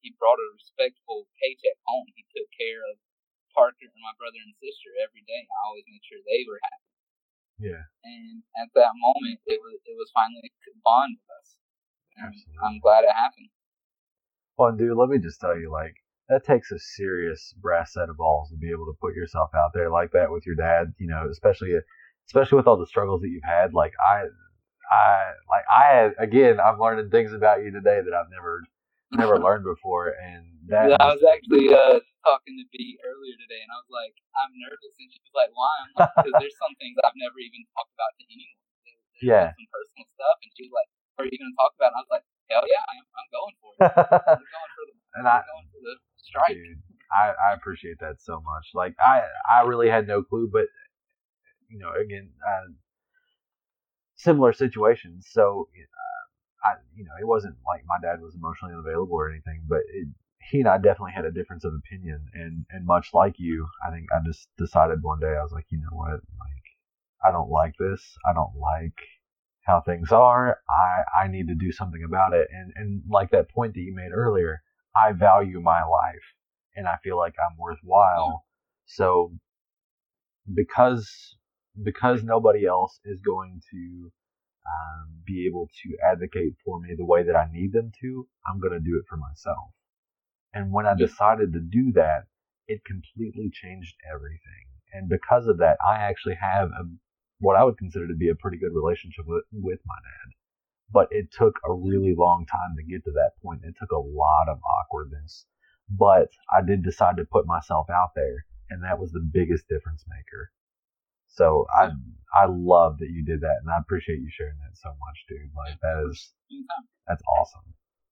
he brought a respectful paycheck home. He took care of Parker and my brother and sister every day. I always made sure they were happy. Yeah. And at that moment, it was it was finally a bond with us. And Absolutely. I'm glad it happened. Well, dude, let me just tell you, like, that takes a serious brass set of balls to be able to put yourself out there like that with your dad, you know, especially, especially with all the struggles that you've had. Like, I, I, like, I, again, I'm learning things about you today that I've never, never learned before. And that, yeah, I was actually, uh, talking to B earlier today, and I was like, I'm nervous, and she was like, why? I'm like, because there's some things I've never even talked about to anyone. There's yeah. some personal stuff, and she was like, what are you going to talk about? And I was like, hell yeah, I'm, I'm going for it. I'm going for the, and I'm I, going for the strike. Dude, I, I appreciate that so much. Like, I, I really had no clue, but, you know, again, uh, similar situations. So, uh, I, you know, it wasn't like my dad was emotionally unavailable or anything, but it, he and I definitely had a difference of opinion, and, and much like you, I think I just decided one day, I was like, you know what, like, I don't like this. I don't like how things are. I, I need to do something about it. And, and like that point that you made earlier, I value my life and I feel like I'm worthwhile. So because, because nobody else is going to, um, be able to advocate for me the way that I need them to, I'm going to do it for myself. And when I decided to do that, it completely changed everything. And because of that, I actually have a, what I would consider to be a pretty good relationship with, with my dad. But it took a really long time to get to that point. It took a lot of awkwardness. But I did decide to put myself out there, and that was the biggest difference maker. So I I love that you did that, and I appreciate you sharing that so much, dude. Like, that is, that's awesome.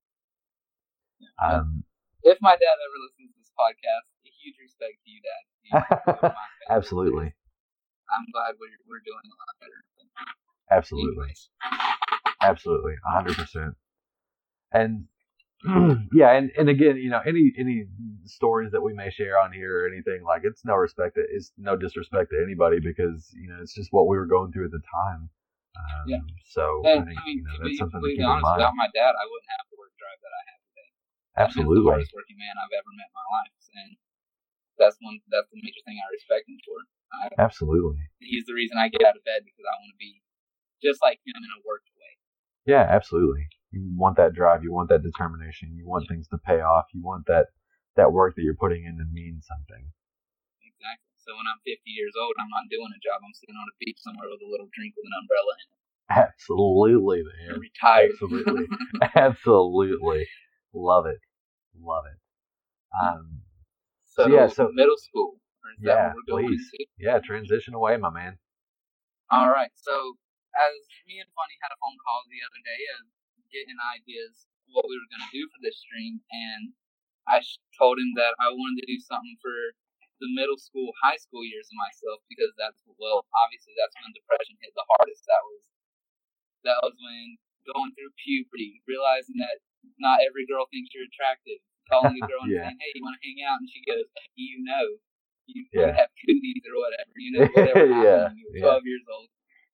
Um, If my dad ever listens to this podcast, a huge respect to you, Dad. You Absolutely. I'm glad we're we're doing a lot better. Absolutely. Anyways. Absolutely. A hundred percent. And yeah, and, and again, you know, any any stories that we may share on here or anything, like, it's no respect, to, it's no disrespect to anybody, because, you know, it's just what we were going through at the time. Um, yeah. So and, I think, I mean, you know, to that's be something to completely keep in honest, mind. without my dad, I wouldn't have the work drive that I have today. Absolutely. He's the hardest working man I've ever met in my life, and that's one. That's the major thing I respect him for. I, Absolutely. He's the reason I get out of bed, because I want to be just like him in a work way. Yeah, absolutely. You want that drive. You want that determination. You want yeah. things to pay off. You want that that work that you're putting in to mean something. Exactly. So when I'm fifty years old, I'm not doing a job. I'm sitting on a beach somewhere with a little drink with an umbrella in it. Absolutely, man. I'm retired. Absolutely. Absolutely. Love it. Love it. Um, so, so, yeah, so middle school. Is yeah, that what we're going please. into? Yeah, transition away, my man. All right. So, as me and Funny had a phone call the other day of getting ideas what we were going to do for this stream, and I told him that I wanted to do something for the middle school, high school years of myself, because that's, well, obviously that's when depression hit the hardest. That was that was when going through puberty, realizing that not every girl thinks you're attractive, calling a girl and yeah. saying, hey, you want to hang out? And she goes, you know, you yeah. have cooties or whatever, you know, whatever happened yeah. when you were twelve yeah. years old.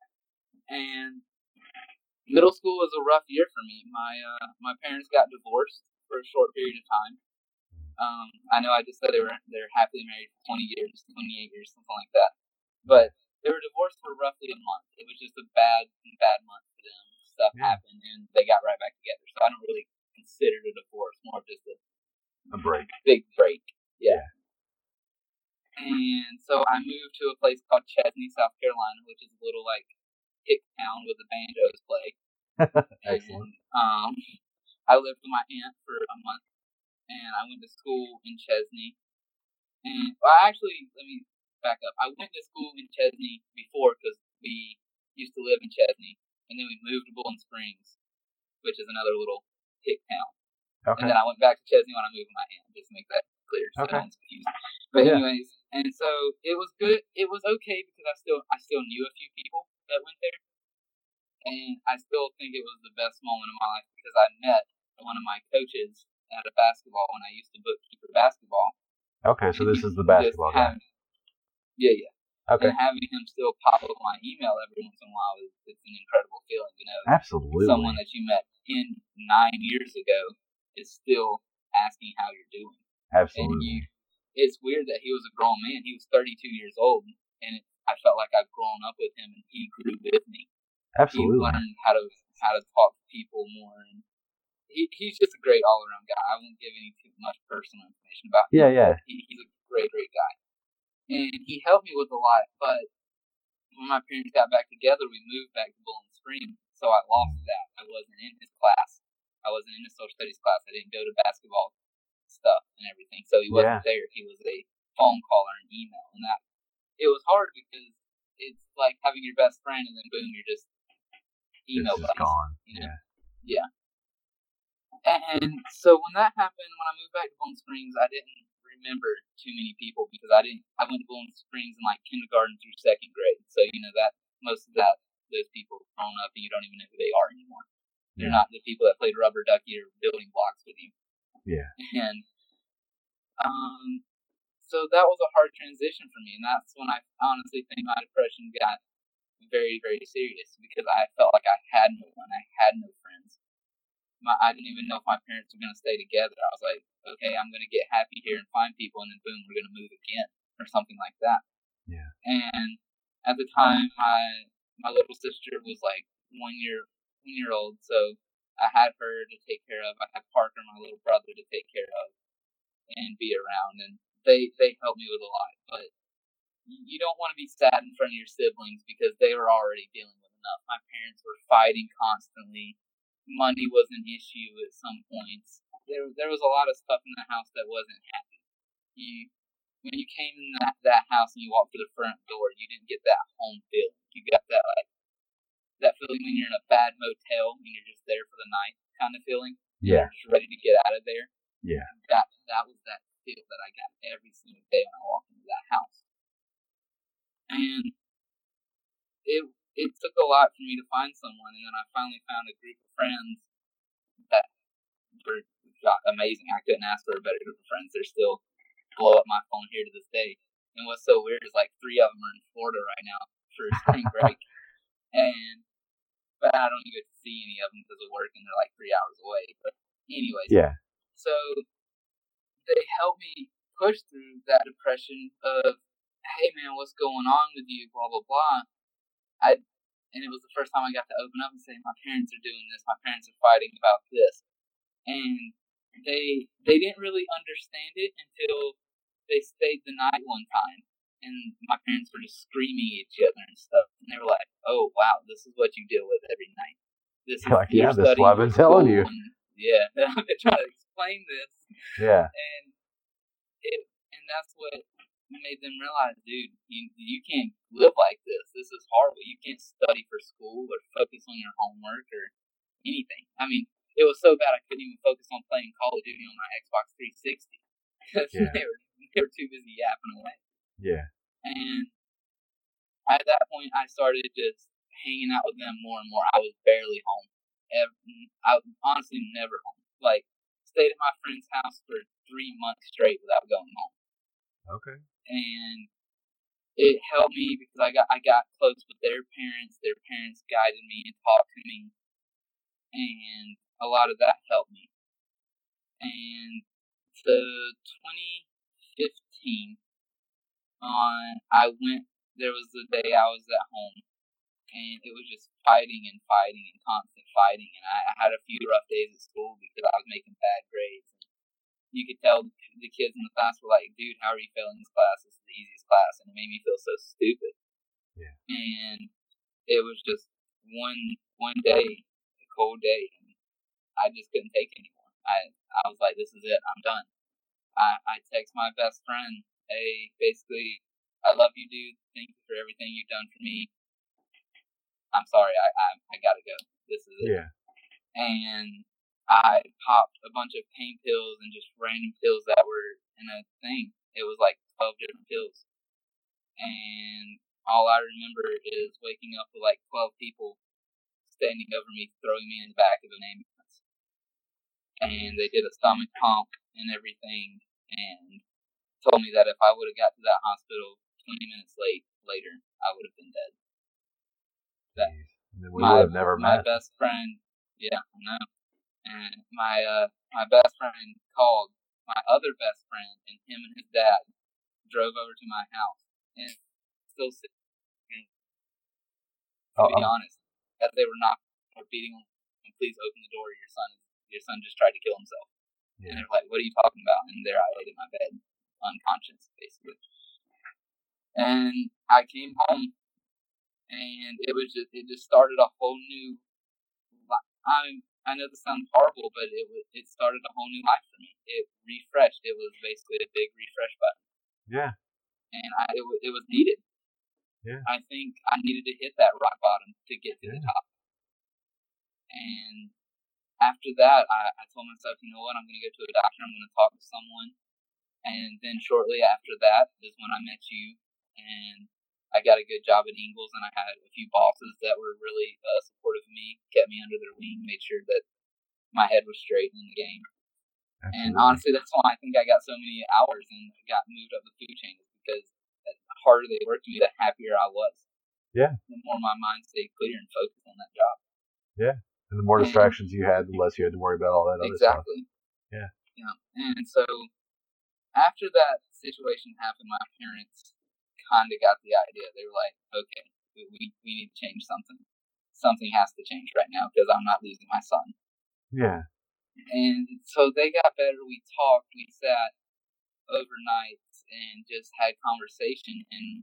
And middle school was a rough year for me. My uh, my parents got divorced for a short period of time. Um, I know I just said they were they're happily married for twenty years, twenty-eight years, something like that. But they were divorced for roughly a month. It was just a bad bad month for them. Stuff yeah. happened, and they got right back together. So I don't really consider it a divorce, more of just a a break, big break. Yeah. yeah. And so I moved to a place called Chesney, South Carolina, which is a little like hick town where the banjos play. Excellent. And, um, I lived with my aunt for a month, and I went to school in Chesney. And well, actually, let me back up. I went to school in Chesney before because we used to live in Chesney, and then we moved to Bowling Springs, which is another little hick town. Okay. And then I went back to Chesney when I moved with my aunt, just to make that clear, so okay. no one's confused. But yeah. anyways, and so it was good. It was okay because I still I still knew a few people that went there. And I still think it was the best moment of my life because I met one of my coaches at a basketball when I used to bookkeeper basketball. Okay, so this is the basketball guy. Yeah, yeah. Okay. And having him still pop up my email every once in a while is it's an incredible feeling, you know. Absolutely. Someone that you met ten, nine years ago is still asking how you're doing. Absolutely. And you, it's weird that he was a grown man. He was thirty-two years old, and it, I felt like I've grown up with him, and he grew with me. Absolutely. He learned how to how to talk to people more, and he, he's just a great all around guy. I won't give any too much personal information about him. Yeah, yeah. He, he's a great, great guy, and he helped me with a lot. But when my parents got back together, we moved back to Bowling Springs, so I lost that. I wasn't in his class. I wasn't in his social studies class. I didn't go to basketball stuff and everything, so he wasn't yeah. there. He was a phone caller and email, and that it was hard because it's like having your best friend, and then boom, you're just email buddies. Gone. You know? Yeah. Yeah. And so when that happened, when I moved back to Bowling Springs, I didn't remember too many people because I didn't. I went to Bowling Springs in like kindergarten through second grade, so you know that most of that those people have grown up and you don't even know who they are anymore. They're yeah. not the people that played rubber ducky or building blocks with you. Yeah. And um, so that was a hard transition for me, and that's when I honestly think my depression got very, very serious because I felt like I had no one, I had no friends. My, I didn't even know if my parents were going to stay together. I was like, okay, I'm going to get happy here and find people, and then boom, we're going to move again, or something like that. Yeah. And at the time, my my little sister was like one year one year old, so I had her to take care of. I had Parker, my little brother, to take care of and be around, and they they helped me with a lot. But you don't want to be sad in front of your siblings because they were already dealing with enough. My parents were fighting constantly. Money was an issue at some points. There there was a lot of stuff in the house that wasn't happy. You when you came in that, that house and you walked through the front door, you didn't get that home feeling. You got that like that feeling when you're in a bad motel and you're just there for the night kind of feeling. Yeah. You're just ready to get out of there. Yeah. That that was that feel that I got every single day when I walked into that house. And it it took a lot for me to find someone, and then I finally found a group of friends that were amazing. I couldn't ask for a better group of friends. They're still blow up my phone here to this day. And what's so weird is like three of them are in Florida right now for spring break, and but I don't even get to see any of them because of work, and they're like three hours away. But anyways, yeah. So they helped me push through that depression of, hey man, what's going on with you? Blah blah blah. I and it was the first time I got to open up and say, my parents are doing this. My parents are fighting about this, and they they didn't really understand it until they stayed the night one time, and my parents were just screaming at each other and stuff, and they were like, "Oh wow, this is what you deal with every night. This is like, yeah, this is what I've been telling you." And, yeah, I've been trying to explain this. Yeah, and it and that's what made them realize, dude, you you can't live like this. This is horrible. You can't study for school or focus on your homework or anything. I mean, it was so bad I couldn't even focus on playing Call of Duty on my Xbox three sixty because yeah. they were they were too busy yapping away. Yeah. And at that point, I started just hanging out with them more and more. I was barely home. I was honestly never home. Like, stayed at my friend's house for three months straight without going home. Okay. And it helped me because I got I got close with their parents. Their parents guided me and talked to me, and a lot of that helped me. And to twenty fifteen, on I went. There was the day I was at home, and it was just fighting and fighting and constant fighting. And I, I had a few rough days at school because I was making bad grades. And you could tell the kids in the class were like, "Dude, how are you failing this class? This is the easiest class," and it made me feel so stupid. Yeah. And it was just one one day, a cold day, and I just couldn't take it anymore. I I was like, "This is it. I'm done." I I text my best friend, "Hey, basically, I love you, dude. Thank you for everything you've done for me. I'm sorry, I I, I gotta go. This is it." Yeah. And I popped a bunch of pain pills and just random pills that were in a thing. It was like twelve different pills. And all I remember is waking up with like twelve people standing over me, throwing me in the back of an ambulance. And they did a stomach pump and everything, and told me that if I would have got to that hospital twenty minutes late later, I would have been dead. That we my, would have never my met. best friend, yeah, I know. And my uh, my best friend called my other best friend, and him and his dad drove over to my house. And still sitting, to be honest, as they were knocking or beating on, please open the door. Your son, your son just tried to kill himself. Yeah. And they're like, "What are you talking about?" And there I laid in my bed, unconscious, basically. And I came home, and it was just it just started a whole new. I I know this sounds horrible, but it was it started a whole new life for me. It refreshed. It was basically a big refresh button. Yeah. And I it, it was needed. Yeah. I think I needed to hit that rock bottom to get to yeah. the top. And after that, I, I told myself, you know what, I'm going to go to a doctor. I'm going to talk to someone. And then shortly after that is when I met you, and I got a good job at Ingles, and I had a few bosses that were really uh, supportive of me, kept me under their wing, made sure that my head was straight in the game. Absolutely. And honestly, that's why I think I got so many hours and got moved up the food chain, because the harder they worked me, the happier I was. Yeah. The more my mind stayed clear and focused on that job. Yeah. And the more distractions you had, the less you had to worry about all that other exactly. stuff. Yeah. Yeah. And so after that situation happened, my parents kind of got the idea. They were like, okay, we, we, we need to change something. Something has to change right now because I'm not losing my son. Yeah. And so they got better. We talked. We sat overnight and just had conversation. And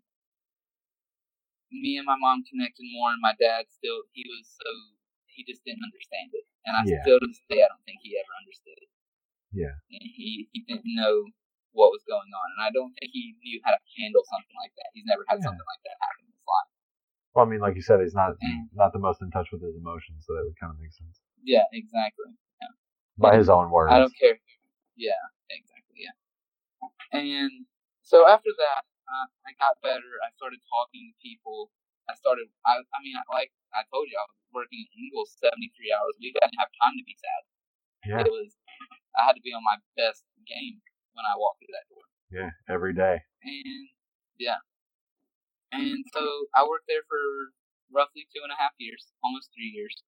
me and my mom connected more. And my dad still, he was so, he just didn't understand it. And I yeah. still to this day, I don't think he ever understood it. Yeah. And he, he didn't know what was going on. And I don't think he knew how to handle something like that. He's never had yeah. something like that happen in his life. Well, I mean, like you said, he's not and, not the most in touch with his emotions, so that would kind of make sense. Yeah, exactly. Yeah. By his own words. I don't care. Yeah, exactly, yeah. And so after that, uh, I got better. I started talking to people. I started, I, I mean, like I told you, I was working at Ingles seventy-three hours a week. I didn't have time to be sad. Yeah. It was, I had to be on my best game when I walked through that door. Yeah, every day. And, yeah. And so I worked there for roughly two and a half years, almost three years.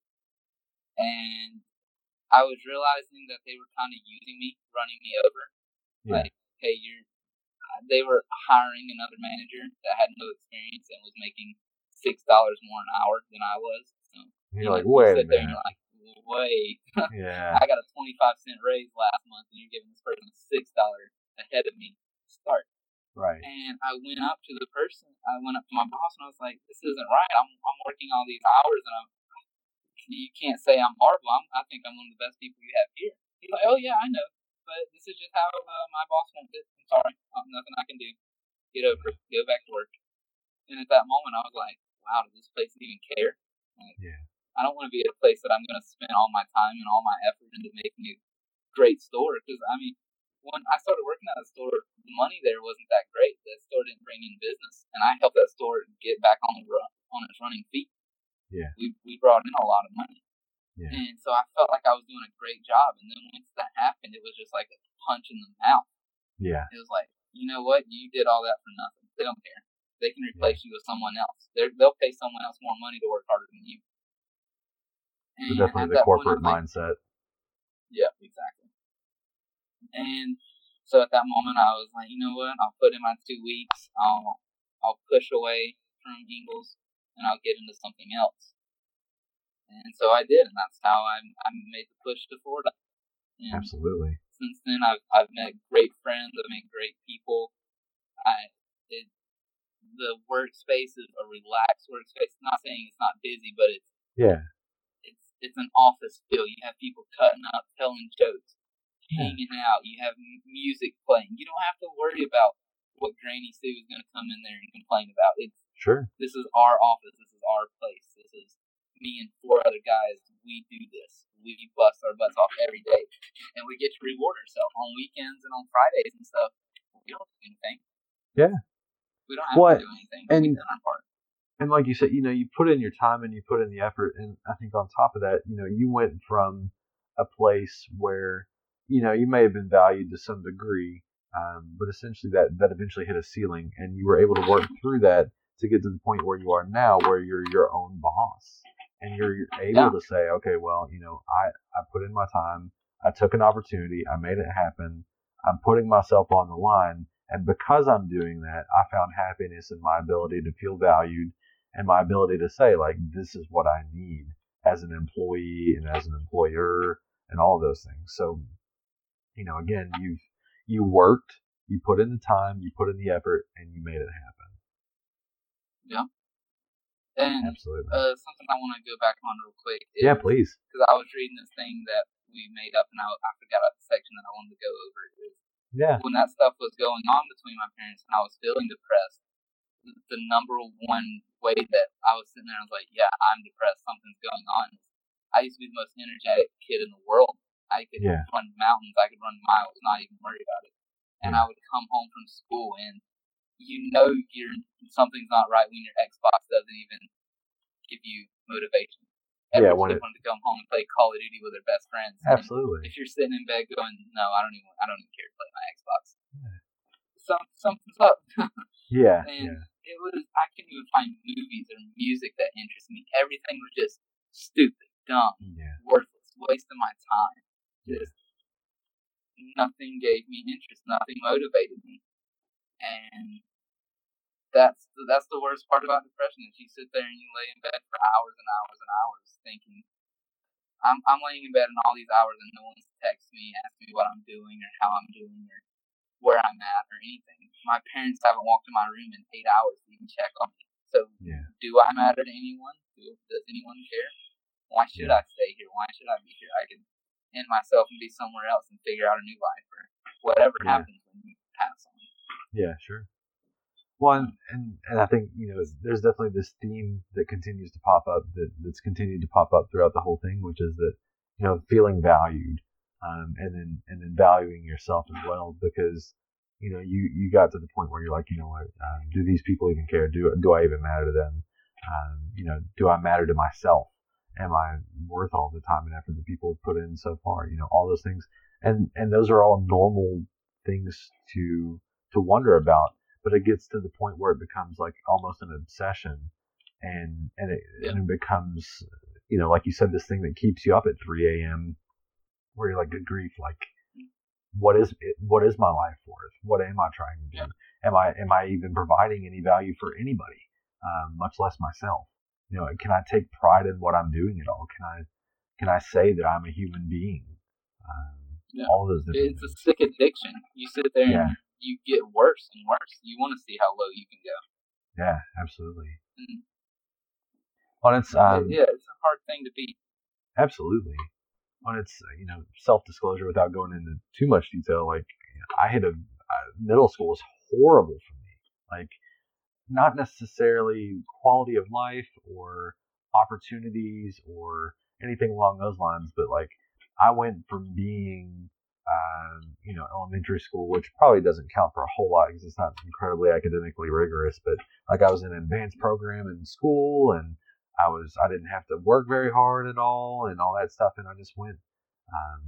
And I was realizing that they were kind of using me, running me over. Yeah. Like, hey, you're, uh, they were hiring another manager that had no experience and was making six dollars more an hour than I was. So you're you like, know, wait a minute. You're like, wait. Yeah. I got a twenty-five cent raise last month, and you're giving this person six dollars ahead of me to start. Right. And I went up to the person, I went up to my boss, and I was like, this isn't right. I'm I'm working all these hours, and I'm, you can't say I'm horrible. I'm, I think I'm one of the best people you have here. He's like, oh, yeah, I know. But this is just how uh, my boss wants it. I'm sorry. Um, nothing I can do. Get over it. Go back to work. And at that moment, I was like, wow, does this place even care? Like, yeah. I don't want to be at a place that I'm going to spend all my time and all my effort into making a great store. Because, I mean, when I started working at a store, the money there wasn't that great. That store didn't bring in business. And I helped that store get back on the run, on its running feet. Yeah. We we brought in a lot of money. Yeah. And so I felt like I was doing a great job. And then once that happened, it was just like a punch in the mouth. Yeah. It was like, you know what? You did all that for nothing. They don't care. They can replace yeah. you with someone else. They're, they'll pay someone else more money to work harder than you. So definitely the corporate point, mindset. Like, yeah, exactly. And so at that moment, I was like, you know what? I'll put in my two weeks. I'll I'll push away from Ingles, and I'll get into something else. And so I did, and that's how I I made the push to Florida. And absolutely. Since then, I've I've met great friends. I've met great people. I it the workspace is a relaxed workspace. I'm not saying it's not busy, but it's yeah. It's it's an office feel. You have people cutting up, telling jokes, yeah. hanging out. You have m- music playing. You don't have to worry about what Granny Sue is going to come in there and complain about. It's sure. This is our office. This is our place. This is me and four other guys. We do this. We bust our butts off every day, and we get to reward ourselves on weekends and on Fridays and stuff. We don't do anything. Yeah. We don't have what? to do anything. And, we done our part. And like you said, you know, you put in your time and you put in the effort, and I think on top of that, you know, you went from a place where, you know, you may have been valued to some degree, um, but essentially that, that eventually hit a ceiling, and you were able to work through that to get to the point where you are now, where you're your own boss. and you're able Yeah. to say, okay, well, you know, I, I put in my time, I took an opportunity, I made it happen, I'm putting myself on the line, and because I'm doing that, I found happiness in my ability to feel valued and my ability to say, like, this is what I need as an employee and as an employer and all those things. So, you know, again, you've, you worked, you put in the time, you put in the effort, and you made it happen. Yeah. And Absolutely. uh, something I want to go back on real quick. Is, Yeah, please. Because I was reading this thing that we made up, and I, I forgot a section that I wanted to go over. Is Yeah. when that stuff was going on between my parents and I was feeling depressed, the number one way that I was sitting there and I was like, yeah, I'm depressed, something's going on. I used to be the most energetic kid in the world. I could yeah. run mountains, I could run miles, not even worry about it. And yeah. I would come home from school and you know you're something's not right when your Xbox doesn't even give you motivation. Every yeah, kid it, wanted to come home and play Call of Duty with their best friends. Absolutely. And if you're sitting in bed going, no, I don't even, I don't even care to play my Xbox. Yeah. Some, something's up. yeah. And yeah. it was, I couldn't even find movies or music that interested me. Everything was just stupid, dumb, yeah. worthless, wasting my time. Yeah. Just nothing gave me interest. Nothing motivated me. And that's the, that's the worst part about depression is you sit there and you lay in bed for hours and hours and hours thinking, I'm I'm laying in bed in all these hours and no one's texting me, asking me what I'm doing or how I'm doing or where I'm at or anything. My parents haven't walked in my room in eight hours to even check on me. So yeah. do I matter to anyone? Do, does anyone care? Why should yeah. I stay here? Why should I be here? I can end myself and be somewhere else and figure out a new life or whatever yeah. happens when you pass on. Yeah, sure. Well, and, and, and I think, you know, there's definitely this theme that continues to pop up, that, that's continued to pop up throughout the whole thing, which is that, you know, feeling valued, um, and then, and then valuing yourself as well, because, you know, you, you got to the point where you're like, you know what, um, do these people even care? Do, do I even matter to them? Um, you know, do I matter to myself? Am I worth all the time and effort that people have put in so far? You know, all those things. And, and those are all normal things to, to wonder about. But it gets to the point where it becomes like almost an obsession, and and it, yeah. and it becomes, you know, like you said, this thing that keeps you up at three a.m. where you're like, good grief, like, what is it, what is my life worth? What am I trying to do? Yeah. Am I am I even providing any value for anybody, um, much less myself? You know, can I take pride in what I'm doing at all? Can I can I say that I'm a human being? Um, yeah. All those different It's things. a sick addiction. You sit there yeah. and you get worse and worse. You want to see how low you can go. Yeah, absolutely. Mm. Well, it's um, yeah, it's a hard thing to beat. Absolutely. Well, it's, you know, self-disclosure without going into too much detail. Like, you know, I had a uh, middle school was horrible for me. Like, not necessarily quality of life or opportunities or anything along those lines, but like, I went from being Um, you know, elementary school, which probably doesn't count for a whole lot because it's not incredibly academically rigorous, but like I was in an advanced program in school and I was, I didn't have to work very hard at all and all that stuff. And I just went, um,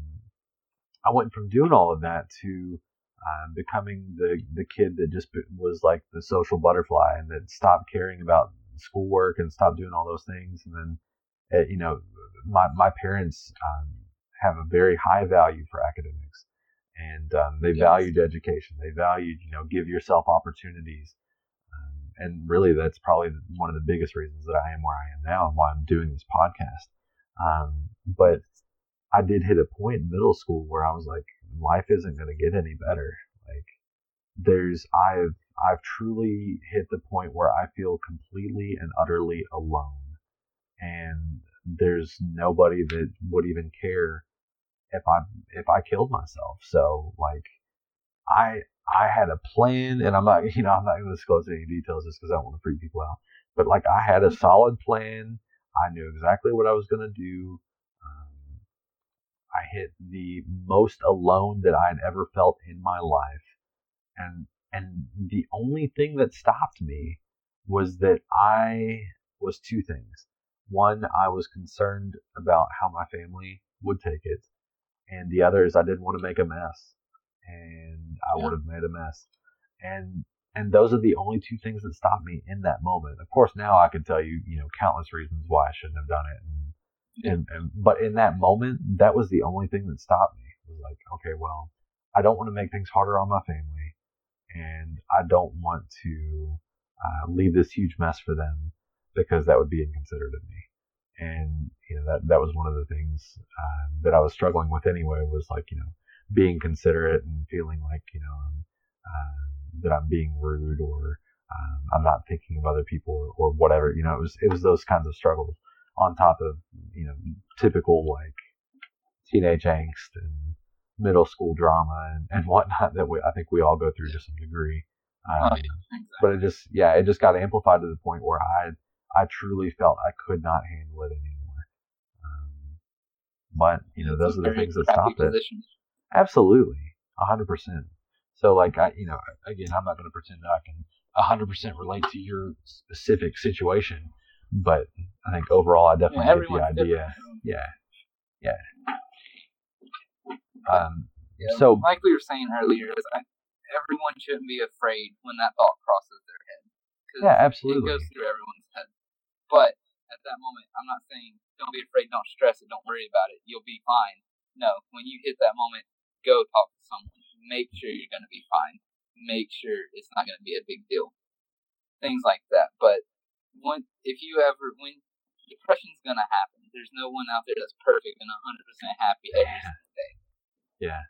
I went from doing all of that to, um, becoming the, the kid that just was like the social butterfly and that stopped caring about schoolwork and stopped doing all those things. And then, it, you know, my, my parents, um, have a very high value for academics, and um, they yes. valued education. They valued, you know, give yourself opportunities, um, and really that's probably one of the biggest reasons that I am where I am now and why I'm doing this podcast. Um, but I did hit a point in middle school where I was like, life isn't going to get any better. Like, there's, I've, I've truly hit the point where I feel completely and utterly alone, and there's nobody that would even care if I if I killed myself. So like I I had a plan, and I'm not you know I'm not going to disclose any details just because I don't want to freak people out. But like I had a solid plan. I knew exactly what I was going to do. Um, I hit the most alone that I had ever felt in my life, and and the only thing that stopped me was that I was two things. One, I was concerned about how my family would take it. And the other is I didn't want to make a mess, and I yeah. would have made a mess. And And those are the only two things that stopped me in that moment. Of course, now I can tell you, you know, countless reasons why I shouldn't have done it. And, and, and but in that moment, that was the only thing that stopped me. It was like, okay, well, I don't want to make things harder on my family, and I don't want to uh, leave this huge mess for them because that would be inconsiderate of me. And you know that that was one of the things uh, that I was struggling with anyway. Was like, you know, being considerate and feeling like, you know, um, uh, that I'm being rude, or um, I'm not thinking of other people, or, or whatever. You know, it was it was those kinds of struggles on top of, you know, typical like teenage angst and middle school drama and, and whatnot that we I think we all go through to some degree. Um, Oh, yeah, exactly. but it just yeah it just got amplified to the point where I I truly felt I could not handle it anymore. Um, but you know, It's those a are the very things that crappy stopped it. position. Absolutely, a hundred percent. So like I, you know, again, I'm not going to pretend that I can a hundred percent relate to your specific situation, but I think overall I definitely Yeah, get the everyone's idea. different. Yeah, yeah. Um, Yeah, so like we were saying earlier, is I, everyone shouldn't be afraid when that thought crosses their head. 'Cause yeah, it absolutely. goes through everyone's head. But at that moment, I'm not saying don't be afraid, don't stress it, don't worry about it, you'll be fine. No, when you hit that moment, go talk to someone. Make sure you're going to be fine. Make sure it's not going to be a big deal. Things like that. But when, if you ever, when depression's going to happen, there's no one out there that's perfect and one hundred percent happy every Yeah. single day. Yeah,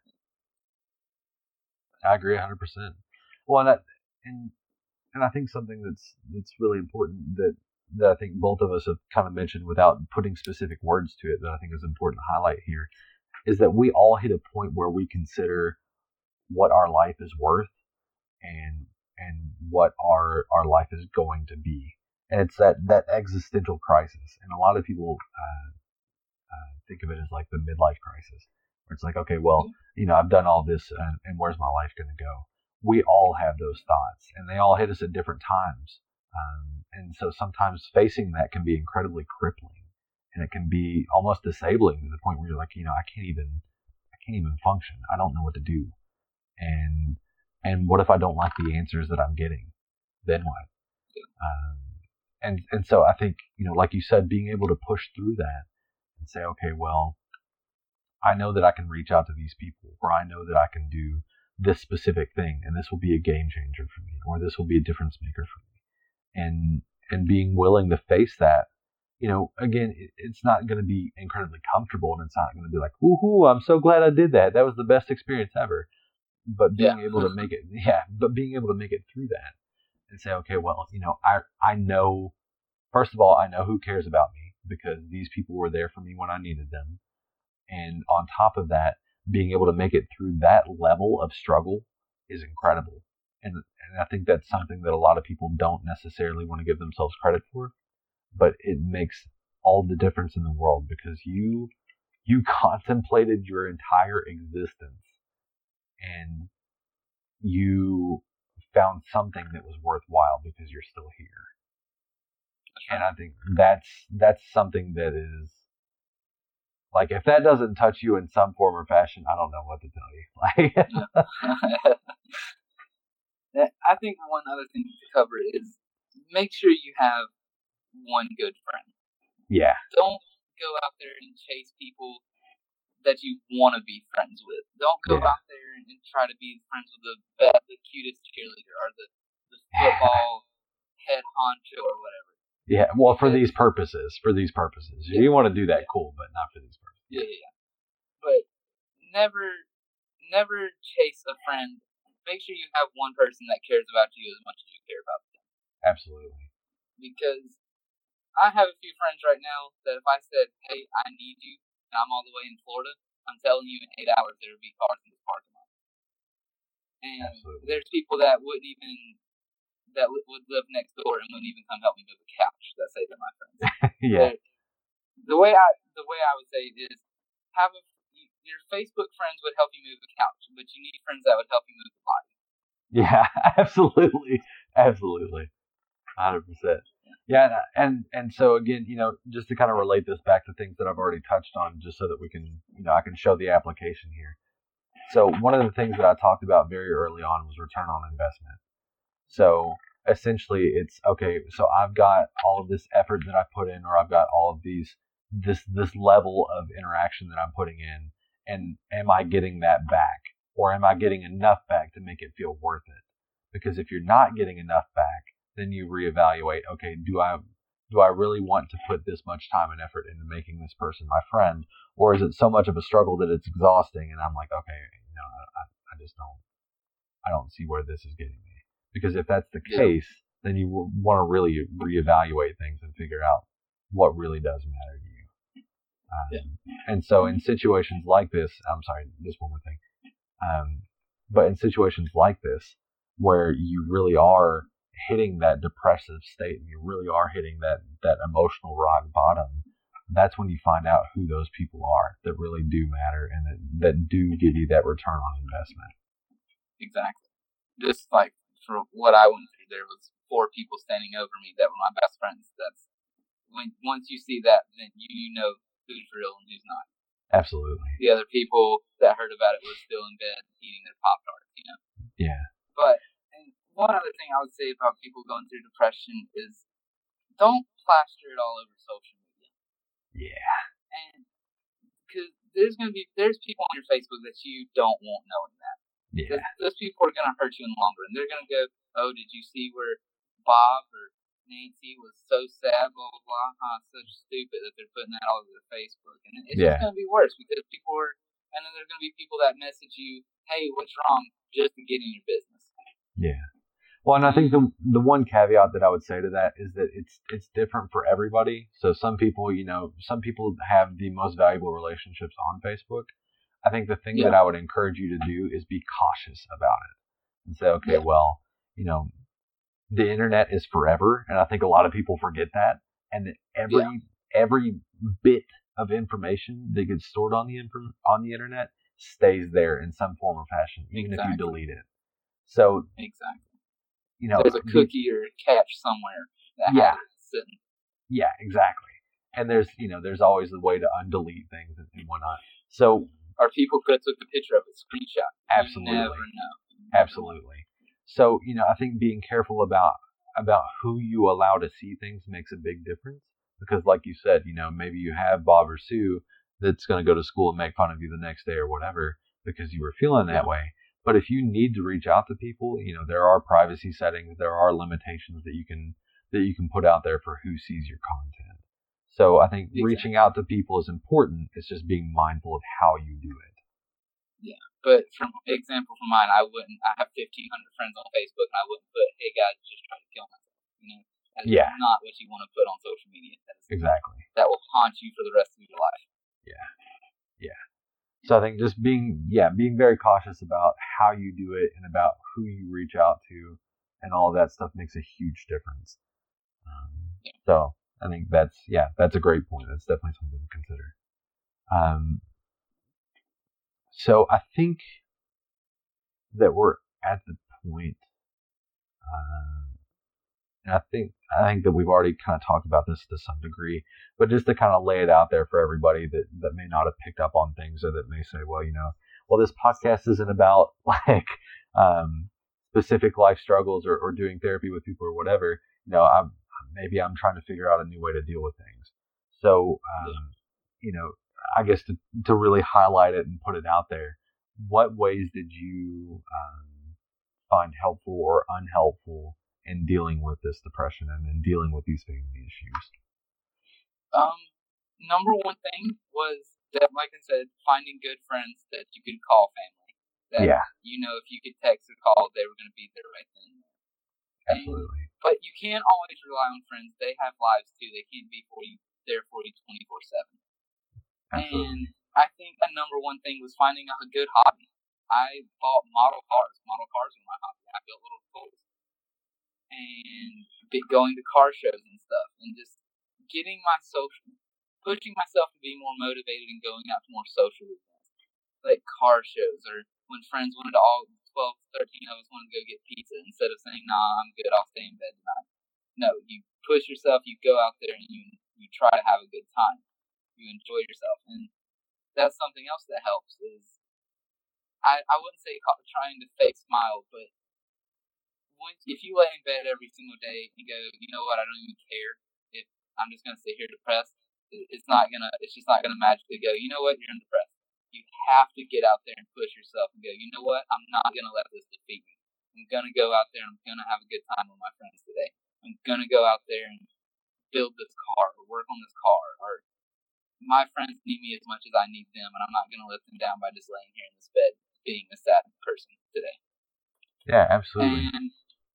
I agree a hundred percent. Well, and, that, and and I think something that's that's really important that that I think both of us have kind of mentioned without putting specific words to it, that I think is important to highlight here, is that we all hit a point where we consider what our life is worth and and what our our life is going to be, and it's that that existential crisis. And a lot of people uh, uh, think of it as like the midlife crisis, where it's like, okay, well, you know, I've done all this, and, and where's my life going to go? We all have those thoughts, and they all hit us at different times. Um, and so sometimes facing that can be incredibly crippling, and it can be almost disabling to the point where you're like, you know, I can't even, I can't even function. I don't know what to do. And and what if I don't like the answers that I'm getting? Then what? Um, and and so I think, you know, like you said, being able to push through that and say, okay, well, I know that I can reach out to these people, or I know that I can do this specific thing, and this will be a game changer for me, or this will be a difference maker for me. And and being willing to face that, you know, again, it, it's not going to be incredibly comfortable, and it's not going to be like, woohoo, I'm so glad I did that. That was the best experience ever. But being Yeah. able to make it, yeah, but being able to make it through that and say, okay, well, you know, I I know, first of all, I know who cares about me because these people were there for me when I needed them. And on top of that, being able to make it through that level of struggle is incredible. And, and I think that's something that a lot of people don't necessarily want to give themselves credit for, but it makes all the difference in the world because you, you contemplated your entire existence and you found something that was worthwhile because you're still here. And I think that's, that's something that is, like, if that doesn't touch you in some form or fashion, I don't know what to tell you. Like, I think one other thing to cover is make sure you have one good friend. yeah, Don't go out there and chase people that you want to be friends with. Don't go Yeah. out there and try to be friends with the best, the cutest cheerleader or the, the football head honcho or whatever. yeah. Well, for Because- these purposes, for these purposes, Yeah. you want to do that, cool, but not for these purposes. Yeah, yeah, yeah. But never, never chase a friend. Make sure you have one person that cares about you as much as you care about them. Absolutely. Because I have a few friends right now that if I said, hey, I need you, and I'm all the way in Florida, I'm telling you in eight hours there would be cars in this parking lot. And Absolutely. there's people that wouldn't even, that would, would live next door and wouldn't even come help me move a couch that say they're my friends. Yeah. The way I, the way I would say it is, have a, your Facebook friends would help you move a couch, but you need friends that would help you move the body. Yeah, absolutely. Absolutely. one hundred percent. Yeah, and and so again, you know, just to kind of relate this back to things that I've already touched on, just so that we can, you know, I can show the application here. So one of the things that I talked about very early on was return on investment. So essentially it's, okay, so I've got all of this effort that I put in, or I've got all of these, this, this level of interaction that I'm putting in, and am I getting that back? Or am I getting enough back to make it feel worth it? Because if you're not getting enough back, then you reevaluate, okay, do I, do I really want to put this much time and effort into making this person my friend? Or is it so much of a struggle that it's exhausting? And I'm like, okay, you know, I, I just don't, I don't see where this is getting me. Because if that's the case, then you want to really reevaluate things and figure out what really does matter to you. Um, yeah. And so in situations like this, I'm sorry, just one more thing. Um, but in situations like this, where you really are hitting that depressive state, and you really are hitting that, that emotional rock bottom, that's when you find out who those people are that really do matter and that, that do give you that return on investment. Exactly. Just like for what I went through, there was four people standing over me that were my best friends. That's when once you see that, then you, you know who's real and who's not. Absolutely. The other people that heard about it were still in bed eating their Pop-Tarts, you know? Yeah. But and one other thing I would say about people going through depression is don't plaster it all over social media. Yeah. And because there's going to be, there's people on your Facebook that you don't want knowing that. Yeah. Those people are going to hurt you in the long run. They're going to go, oh, did you see where Bob or Nancy was so sad, blah, blah, blah. Huh, it's so stupid that they're putting that all over their Facebook. And it's yeah. just going to be worse because people are, and then there's going to be people that message you, hey, what's wrong, just to get in your business. Yeah. Well, and I think the the one caveat that I would say to that is that it's it's different for everybody. So some people, you know, some people have the most valuable relationships on Facebook. I think the thing yeah. that I would encourage you to do is be cautious about it and say, okay, yeah. well, you know, the internet is forever, and I think a lot of people forget that. And that every yeah. every bit of information that gets stored on the inf- on the internet stays there in some form or fashion, even exactly. if you delete it. So exactly. You know, there's a cookie or a catch somewhere that yeah. has it sitting. Yeah, exactly. And there's, you know, there's always a way to undelete things and, and whatnot. So, or people could have took a picture of a screenshot. Absolutely. You never know. Absolutely. So, you know, I think being careful about about who you allow to see things makes a big difference. Because, like you said, you know, maybe you have Bob or Sue that's going to go to school and make fun of you the next day or whatever because you were feeling that yeah. way. But if you need to reach out to people, you know, there are privacy settings, there are limitations that you can that you can put out there for who sees your content. So I think exactly. reaching out to people is important. It's just being mindful of how you do it. Yeah, but from example from mine, I wouldn't. I have fifteen hundred friends on Facebook, and I wouldn't put, "Hey guys, just trying to kill myself." You know, that's yeah. not what you want to put on social media. That's, exactly. That will haunt you for the rest of your life. Yeah, yeah. So I think just being, yeah, being very cautious about how you do it and about who you reach out to and all of that stuff makes a huge difference. Um, yeah. So I think that's, yeah, that's a great point. That's definitely something to consider. Um, so I think that we're at the point, uh, and I think I think that we've already kind of talked about this to some degree, but just to kind of lay it out there for everybody that, that may not have picked up on things or that may say, well, you know, well, this podcast isn't about like um, specific life struggles or, or doing therapy with people or whatever. You know, I'm maybe I'm trying to figure out a new way to deal with things. So, um, you know, I guess to to really highlight it and put it out there, what ways did you um, find helpful or unhelpful in dealing with this depression and in dealing with these family issues? Um, number one thing was that, like I said, finding good friends that you could call family. That, yeah. you know, if you could text or call, they were going to be there right then. Absolutely. And, but you can't always rely on friends. They have lives too. They can't be for you, there for you twenty-four seven. Absolutely. And I think a number one thing was finding a good hobby. I bought model cars. Model cars are my hobby. I built little toys. And going to car shows and stuff, and just getting my social, pushing myself to be more motivated and going out to more social events, like car shows, or when friends wanted to all twelve, thirteen of us wanted to go get pizza, instead of saying, nah, I'm good, I'll stay in bed tonight. No, you push yourself, you go out there, and you you try to have a good time. You enjoy yourself, and that's something else that helps is, I, I wouldn't say trying to fake smile, but once if you lay in bed every single day and go, you know what, I don't even care if I'm just gonna sit here depressed. It's not gonna. It's just not gonna magically go. You know what? You're depressed. You have to get out there and push yourself and go. You know what? I'm not gonna let this defeat me. I'm gonna go out there and I'm gonna have a good time with my friends today. I'm gonna go out there and build this car or work on this car, or my friends need me as much as I need them, and I'm not gonna let them down by just laying here in this bed being a sad person today. Yeah, absolutely. And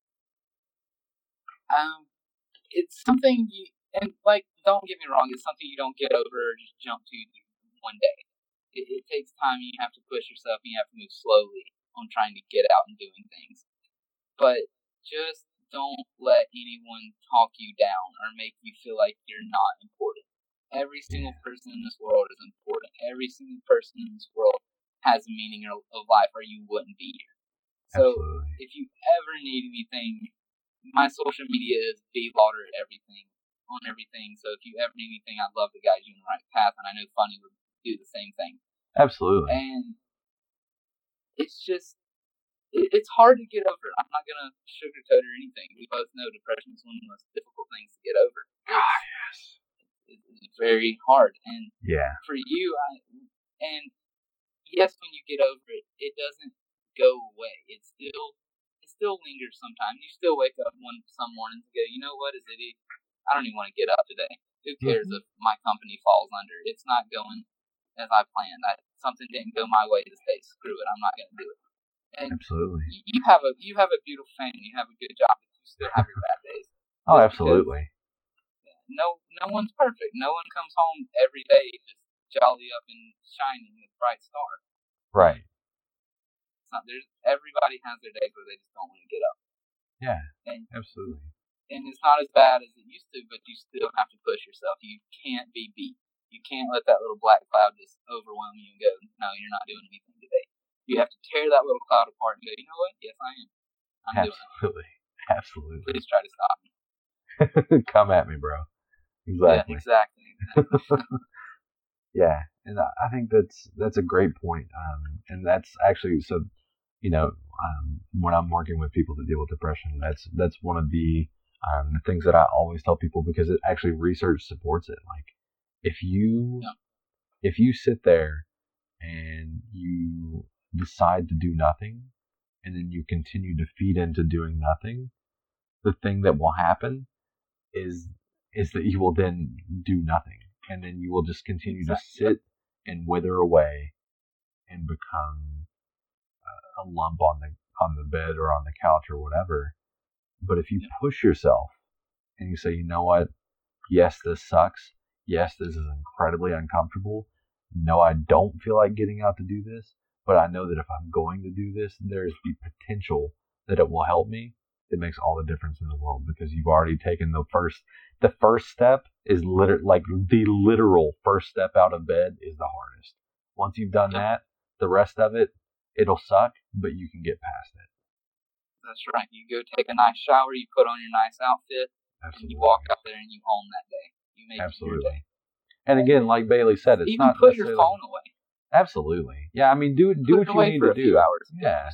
um, it's something you and like. Don't get me wrong. It's something you don't get over or just jump to one day. It, it takes time. And you have to push yourself. And you have to move slowly on trying to get out and doing things. But just don't let anyone talk you down or make you feel like you're not important. Every single yeah. person in this world is important. Every single person in this world has a meaning of life, or you wouldn't be here. So Absolutely. If you ever need anything, my social media is B Lauder at everything, on everything. So if you ever need anything, I'd love to guide you in the right path, and I know Funny would do the same thing. Absolutely. And it's just, it, it's hard to get over. I'm not going to sugarcoat or anything. We both know depression is one of the most difficult things to get over. God, yes. It's, it's very hard. And yeah. for you, I, and yes, when you get over it, it doesn't go away. It still, it still lingers sometimes. You still wake up one some mornings and go, you know what, is it? I don't even want to get up today. Who cares mm-hmm. if my company falls under? It's not going as I planned. I, something didn't go my way this day. Screw it. I'm not going to do it. And absolutely. You, you have a you have a beautiful family. You have a good job, but you still have your bad days. Oh, absolutely. Because, no, no one's perfect. No one comes home every day just jolly up and shining with a bright star. Right. It's not, there's everybody has their days where they just don't want to get up. Yeah. And, absolutely. And it's not as bad as it used to, but you still have to push yourself. You can't be beat. You can't let that little black cloud just overwhelm you and go, no, you're not doing anything today. You have to tear that little cloud apart and go, you know what? Yes, I am. I'm Absolutely. doing it. Absolutely. Please try to stop me. Come at me, bro. Exactly. Yeah, exactly. Yeah, and I think that's that's a great point. Um, and that's actually, so, you know, um, when I'm working with people to deal with depression, that's that's one of the Um, the things that I always tell people, because it actually research supports it. Like if you, yeah. if you sit there and you decide to do nothing and then you continue to feed into doing nothing, the thing that will happen is, is that you will then do nothing. And then you will just continue exactly. to sit and wither away and become a lump on the, on the bed or on the couch or whatever. But if you push yourself and you say, you know what? Yes, this sucks. Yes, this is incredibly uncomfortable. No, I don't feel like getting out to do this, but I know that if I'm going to do this, there's the potential that it will help me. It makes all the difference in the world, because you've already taken the first, the first step is liter- like the literal first step out of bed is the hardest. Once you've done that, the rest of it, it'll suck, but you can get past it. That's right. You go take a nice shower, you put on your nice outfit, Absolutely. and you walk out there and you own that day. You make Absolutely. Your day. And again, like Bailey said, it's Even not put your necessarily... phone away. Absolutely. Yeah, I mean, do do put what you need for to a do. Few hours. Yeah.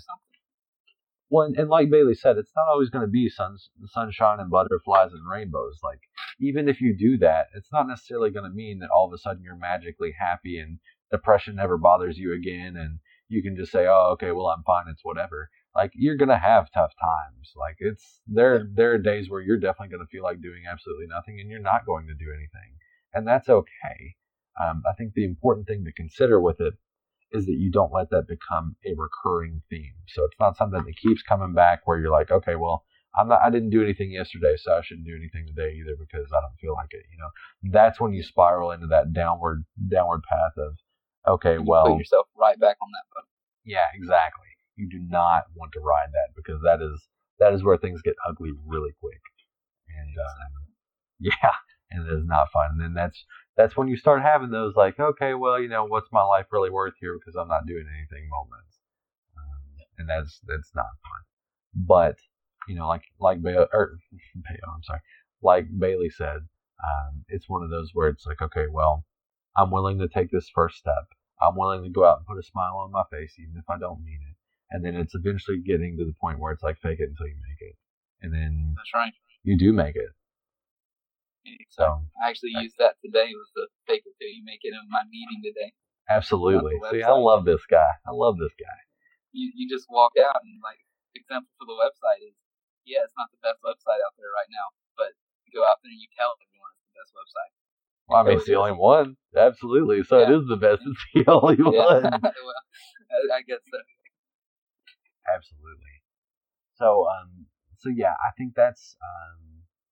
Well, and, and like Bailey said, it's not always going to be sun, sunshine and butterflies and rainbows. Like, even if you do that, it's not necessarily going to mean that all of a sudden you're magically happy and depression never bothers you again, and you can just say, oh, okay, well, I'm fine, it's whatever. Like, you're going to have tough times. Like, it's, there, there are days where you're definitely going to feel like doing absolutely nothing, and you're not going to do anything. And that's okay. Um, I think the important thing to consider with it is that you don't let that become a recurring theme. So it's not something that keeps coming back where you're like, okay, well, I'm not, I didn't do anything yesterday, so I shouldn't do anything today either because I don't feel like it. You know, that's when you spiral into that downward, downward path of, okay, you well, put yourself right back on that boat. Yeah, exactly. You do not want to ride that, because that is, that is where things get ugly really quick. And, um, yeah, and it is not fun. And then that's, that's when you start having those like, okay, well, you know, what's my life really worth here because I'm not doing anything moments. Um, and that's, that's not fun. But, you know, like, like Bailey, or, Bailey, I'm sorry, like Bailey said, um, it's one of those where it's like, okay, well, I'm willing to take this first step. I'm willing to go out and put a smile on my face, even if I don't mean it. And then it's eventually getting to the point where it's like, fake it until you make it. and then That's right. you do make it. So I actually used that today. It was the fake it till you make it in my meeting today. Absolutely. See, I love this guy. I love this guy. You you just walk out and, like, example for the website is, yeah, it's not the best website out there right now, but you go out there and you tell everyone it's the best website. Well, I mean, it's the only one. Absolutely. So yeah. It is the best. It's the only one. Yeah. Well, I, I guess so. Absolutely. So, um, so yeah, I think that's, um,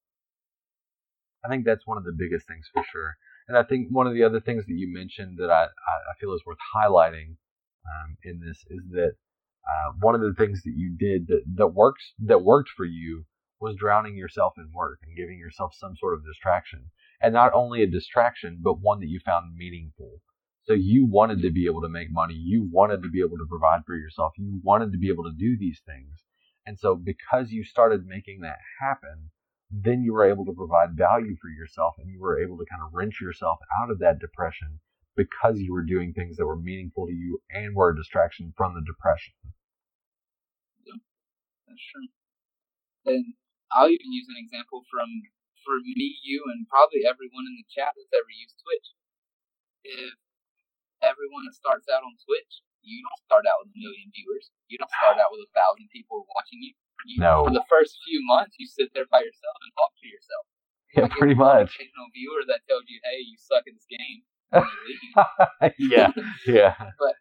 I think that's one of the biggest things for sure. And I think one of the other things that you mentioned that I, I feel is worth highlighting um, in this is that uh, one of the things that you did that, that works that worked for you was drowning yourself in work and giving yourself some sort of distraction. And not only a distraction, but one that you found meaningful. So you wanted to be able to make money. You wanted to be able to provide for yourself. You wanted to be able to do these things. And so because you started making that happen, then you were able to provide value for yourself, and you were able to kind of wrench yourself out of that depression because you were doing things that were meaningful to you and were a distraction from the depression. Yeah, that's true. And I'll even use an example from, for me, you, and probably everyone in the chat that's ever used Twitch. If everyone that starts out on Twitch, you don't start out with a million viewers. You don't start out with a thousand people watching you. You, no. For the first few months, you sit there by yourself and talk to yourself. Yeah, like pretty much. An occasional viewer that tells you, "Hey, you suck at this game." yeah, yeah. But,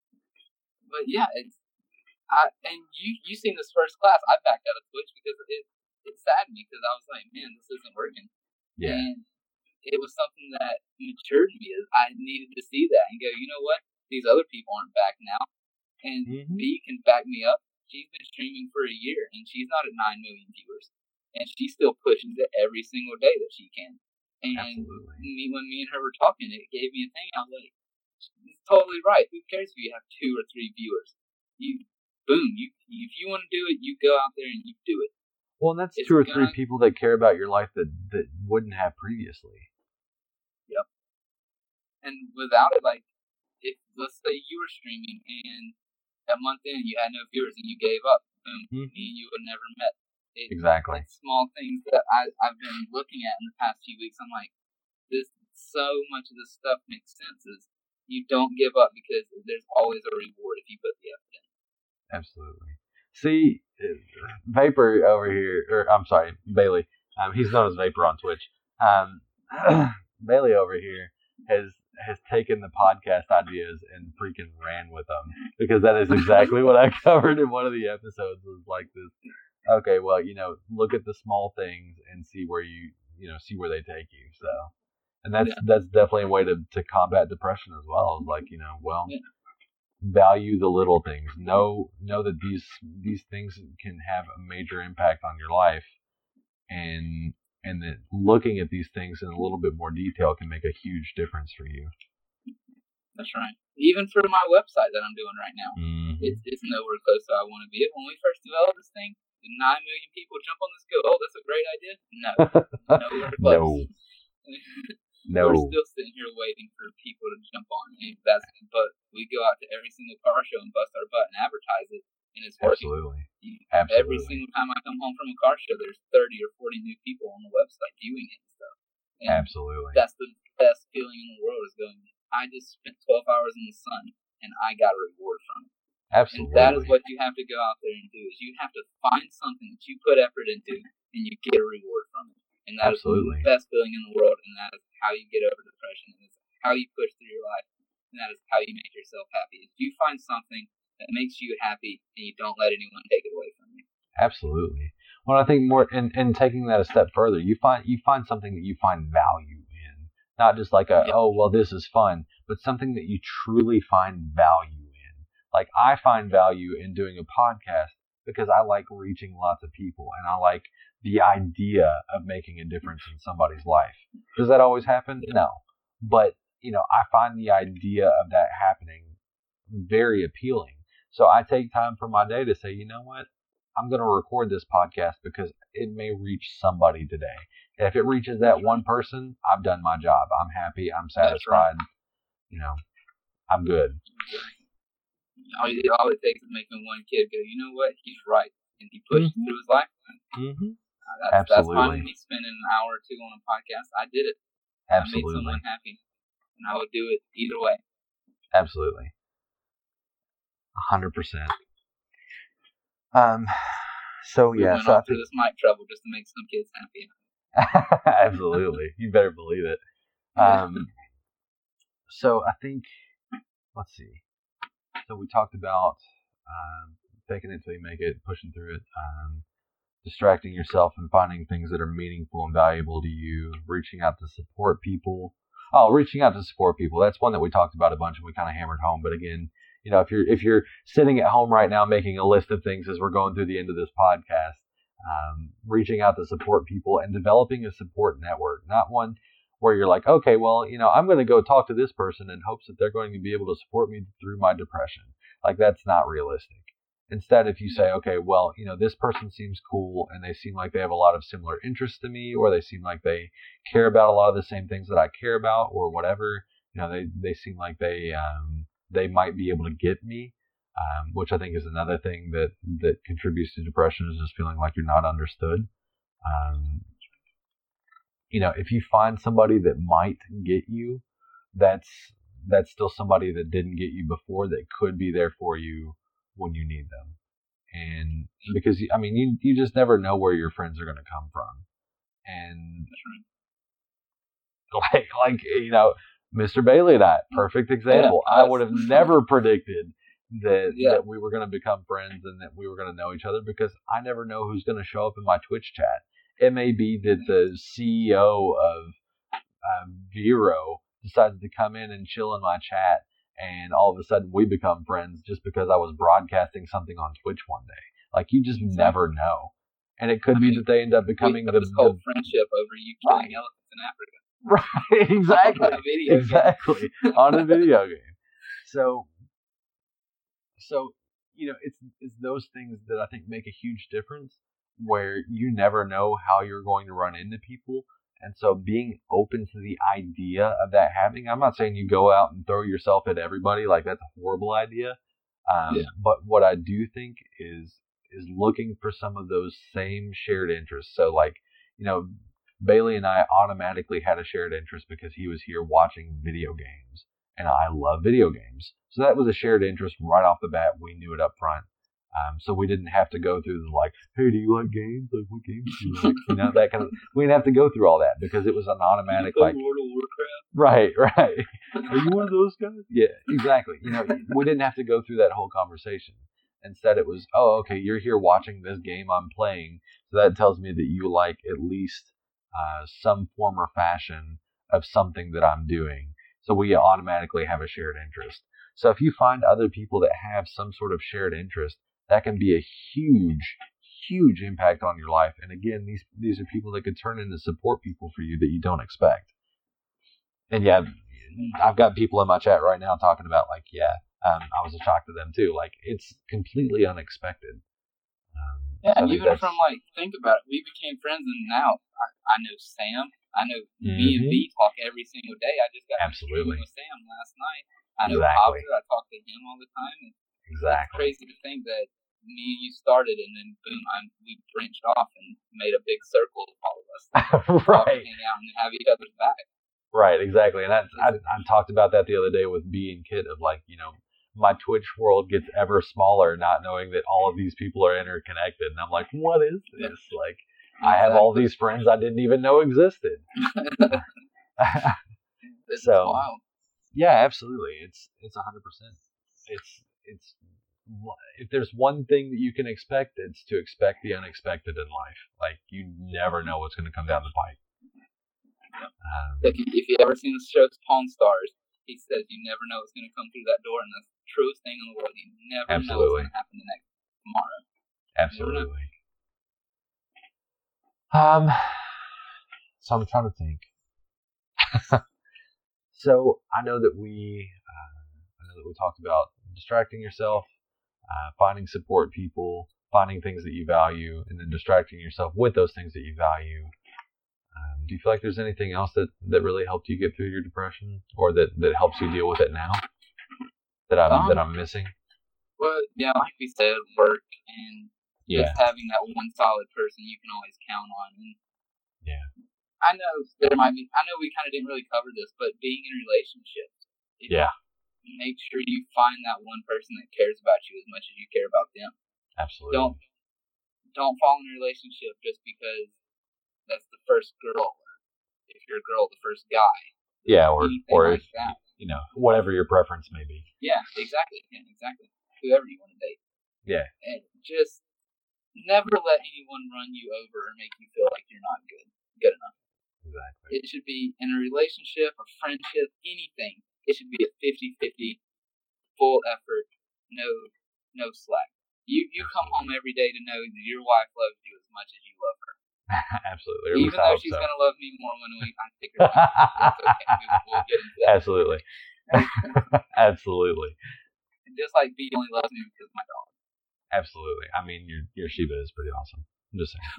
but yeah, it's. I and you you seen this first class. I backed out of Twitch because it it saddened me because I was like, man, this isn't working. Yeah. And it was something that matured me. I needed to see that and go, you know what? These other people aren't back now, and mm-hmm. B can back me up. She's been streaming for a year, and she's not at nine million viewers, and she still pushes it every single day that she can. And Absolutely. me, when me and her were talking, it gave me a thing. I was like, "It's totally right. Who cares if you have two or three viewers? You, boom. You, if you want to do it, you go out there and you do it." Well, and that's it's two or gonna, three people that care about your life that that wouldn't have previously. Yep. And without it, like, if let's say you were streaming and a month in, you had no viewers and you gave up. Boom, mm-hmm. me and you would never met. It, exactly. It's small things that I, I've been looking at in the past few weeks. I'm like, this so much of this stuff makes sense. Is you don't give up because there's always a reward if you put the effort in. Absolutely. See, Vapor over here, or I'm sorry, Bailey. Um, he's known as Vapor on Twitch. Um, Bailey over here has. has taken the podcast ideas and freaking ran with them, because that is exactly what I covered in one of the episodes. Was like this, okay, well, you know, look at the small things and see where you, you know, see where they take you. So, and that's, yeah. that's definitely a way to, to combat depression as well. Like, you know, well, yeah. value the little things. Know, know that these, these things can have a major impact on your life, and, and that looking at these things in a little bit more detail can make a huge difference for you. That's right. Even for my website that I'm doing right now, mm-hmm. it's it's nowhere close to where I want to be. When we first developed this thing, did nine million people jump on this go, oh, that's a great idea? No. Nowhere close. No. No. We're still sitting here waiting for people to jump on. And that's, but we go out to every single car show and bust our butt and advertise it, and it's working. Absolutely. Absolutely. Every Absolutely. single time I come home from a car show, there's thirty or forty new people on the website viewing it and stuff. And Absolutely. That's the best feeling in the world, is going, I just spent twelve hours in the sun and I got a reward from it. Absolutely. And that is what you have to go out there and do, is you have to find something that you put effort into and you get a reward from it. And that Absolutely. is the best feeling in the world, and that is how you get over depression, and it's how you push through your life, and that is how you make yourself happy. If you find something that makes you happy and you don't let anyone take it away from you. Absolutely. Well, I think more in, in taking that a step further, you find you find something that you find value in. Not just like a, yep. oh, well, this is fun, but something that you truly find value in. Like, I find value in doing a podcast because I like reaching lots of people, and I like the idea of making a difference in somebody's life. Does that always happen? No. But, you know, I find the idea of that happening very appealing. So I take time from my day to say, you know what? I'm going to record this podcast because it may reach somebody today. And if it reaches that one person, I've done my job. I'm happy. I'm satisfied. Right. You know, I'm good. All, all it takes is making one kid go, you know what? He's right. and he pushed Mm-hmm. through his life. Mm-hmm. Uh, that's, that's Absolutely. fine with me spending an hour or two on a podcast. I did it. I made Absolutely. someone happy, and I would do it either way. Absolutely. A hundred percent. Um, so We yeah, went so I on through think, this mic trouble just to make some kids happy. absolutely. You better believe it. Um, so I think, let's see. So we talked about, um, faking it till you make it, pushing through it, um, distracting yourself and finding things that are meaningful and valuable to you, reaching out to support people. Oh, reaching out to support people. That's one that we talked about a bunch and we kind of hammered home. But again, you know, if you're if you're sitting at home right now making a list of things as we're going through the end of this podcast, um, reaching out to support people and developing a support network, not one where you're like, okay, well, you know, I'm going to go talk to this person in hopes that they're going to be able to support me through my depression. Like, that's not realistic. Instead, if you say, okay, well, you know, this person seems cool and they seem like they have a lot of similar interests to me, or they seem like they care about a lot of the same things that I care about, or whatever, you know, they, they seem like they, um, they might be able to get me, um, which I think is another thing that, that contributes to depression, is just feeling like you're not understood. Um, you know, if you find somebody that might get you, that's, that's still somebody that didn't get you before that could be there for you when you need them. And because, I mean, you, you just never know where your friends are going to come from. And like, like, you know, Mister Bailey and I, perfect example. Yeah, I would have never predicted that, yeah. that we were going to become friends and that we were going to know each other, because I never know who's going to show up in my Twitch chat. It may be that the C E O of um, Vero decided to come in and chill in my chat, and all of a sudden we become friends just because I was broadcasting something on Twitch one day. Like, you just exactly. never know. And it could I be mean, that they end up becoming we the, this whole the friendship over you killing right. elephants in Africa. Right, exactly. On a video exactly. On a video game. So so you know, it's it's those things that I think make a huge difference, where you never know how you're going to run into people. And so being open to the idea of that happening, I'm not saying you go out and throw yourself at everybody, like that's a horrible idea. Um, yeah. But what I do think is, is looking for some of those same shared interests. So like, you know, Bailey and I automatically had a shared interest because he was here watching video games, and I love video games. So that was a shared interest right off the bat. We knew it up front. Um, so we didn't have to go through the like, hey, do you like games? Like, what games do you like? You know, that kind of, we didn't have to go through all that because it was an automatic, like, World of Warcraft. Right, right. Are you one of those guys? Yeah, exactly. You know, we didn't have to go through that whole conversation. Instead, it was, oh, okay, you're here watching this game I'm playing, so that tells me that you like at least uh, some form or fashion of something that I'm doing. So we automatically have a shared interest. So if you find other people that have some sort of shared interest, that can be a huge, huge impact on your life. And again, these these are people that could turn into support people for you that you don't expect. And yeah, I've got people in my chat right now talking about like, yeah, um, I was a shock to them too. Like, it's completely unexpected. Um, yeah, and even from like, think about it, we became friends, and now I, I know Sam. I know mm-hmm. me and B talk every single day. I just got absolutely with Sam last night. I know exactly. Popper. I talk to him all the time. And exactly. It's crazy to think that me and you started, and then boom, I'm, we branched off and made a big circle of all of us. Right. Hang out and have each other's back. Right, exactly. And I, I, I talked about that the other day with B and Kit of like, you know, my Twitch world gets ever smaller, not knowing that all of these people are interconnected. And I'm like, what is this? Like, exactly. I have all these friends I didn't even know existed. So, wild. Yeah, absolutely. It's it's one hundred percent. It's it's if there's one thing that you can expect, it's to expect the unexpected in life. Like, you never know what's going to come down the pipe. Um, if, you, if you ever seen the show Pawn Stars, he says you never know what's going to come through that door, and that's the truest thing in the world. You never absolutely. know what's going to happen the next tomorrow. Absolutely. Um, so I'm trying to think. So I know that we, uh, I know that we talked about distracting yourself, uh, finding support people, finding things that you value, and then distracting yourself with those things that you value. Um, do you feel like there's anything else that, that really helped you get through your depression, or that, that helps you deal with it now that I'm um, that I'm missing? Well, yeah, like we said, work and Yeah. Just having that one solid person you can always count on. And yeah. I know there might be. I know we kind of didn't really cover this, but being in relationships. Yeah. Make sure you find that one person that cares about you as much as you care about them. Absolutely. Don't don't fall in a relationship just because that's the first girl. Or if you're a girl, the first guy. Yeah, or or like if, that. you know, whatever your preference may be. Yeah, exactly. Yeah, exactly. Whoever you want to date. Yeah. And just never let anyone run you over or make you feel like you're not good, good enough. Exactly. It should be in a relationship, a friendship, anything. It should be a fifty-fifty, full effort, no no slack. You you come home every day to know that your wife loves you as much as you love her. Absolutely. Even though she's so. going to love me more when we I take her back. Okay. We'll get into that. Absolutely. Absolutely. And just like B only loves me because of my dog. Absolutely. I mean, your your Shiba is pretty awesome. I'm just saying.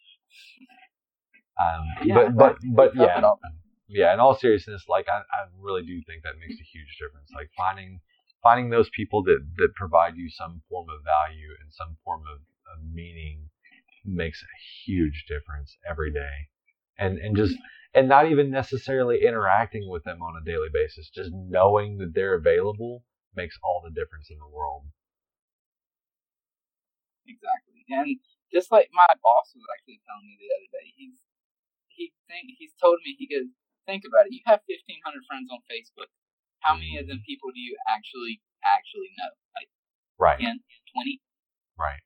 um, yeah, but but but yeah, yeah. In all seriousness, like I, I really do think that makes a huge difference. Like finding finding those people that that provide you some form of value and some form of, of meaning makes a huge difference every day, and and just and not even necessarily interacting with them on a daily basis, just knowing that they're available makes all the difference in the world. Exactly. And just like my boss was actually telling me the other day, he's he think he's told me, he goes, think about it. You have fifteen hundred friends on Facebook. How many of them people do you actually actually know? Like right. ten, twenty? Right.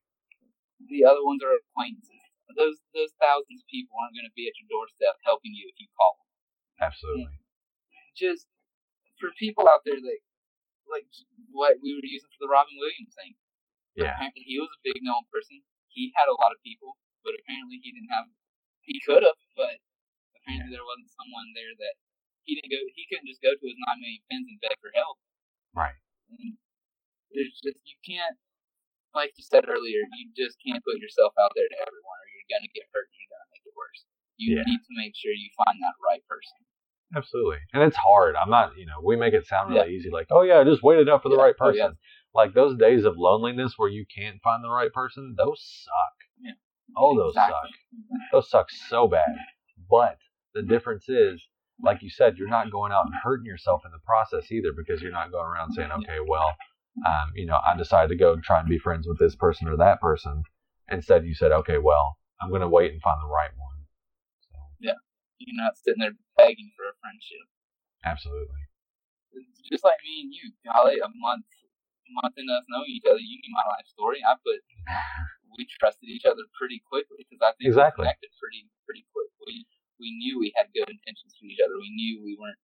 The other ones are acquaintances. Those those thousands of people aren't going to be at your doorstep helping you if you call them. Absolutely. And just for people out there that like what we were using for the Robin Williams thing. Yeah. Apparently he was a big known person. He had a lot of people, but apparently he didn't have. He could have, but apparently yeah. there wasn't someone there that he didn't go. He couldn't just go to his nine million pins and beg for help. Right. And there's just you can't. Like you said earlier, you just can't put yourself out there to everyone, or you're gonna get hurt and you're gonna make it worse. You yeah. need to make sure you find that right person. Absolutely, and it's hard. I'm not, you know, we make it sound really yeah. easy, like, oh yeah, just wait it out for the yeah. right person. Oh, yeah. Like those days of loneliness where you can't find the right person, those suck. Yeah. Oh, those exactly. suck. Those suck so bad. But the difference is, like you said, you're not going out and hurting yourself in the process either, because you're not going around saying, okay, well. Um, you know, I decided to go try and be friends with this person or that person. Instead, you said, okay, well, I'm going to wait and find the right one. So. Yeah. You're not sitting there begging for a friendship. Absolutely. It's just like me and you. Golly, a month, a month in us knowing each other, you knew my life story. I put, we trusted each other pretty quickly because I think exactly. we connected pretty, pretty quick. We, we knew we had good intentions for each other. We knew we weren't,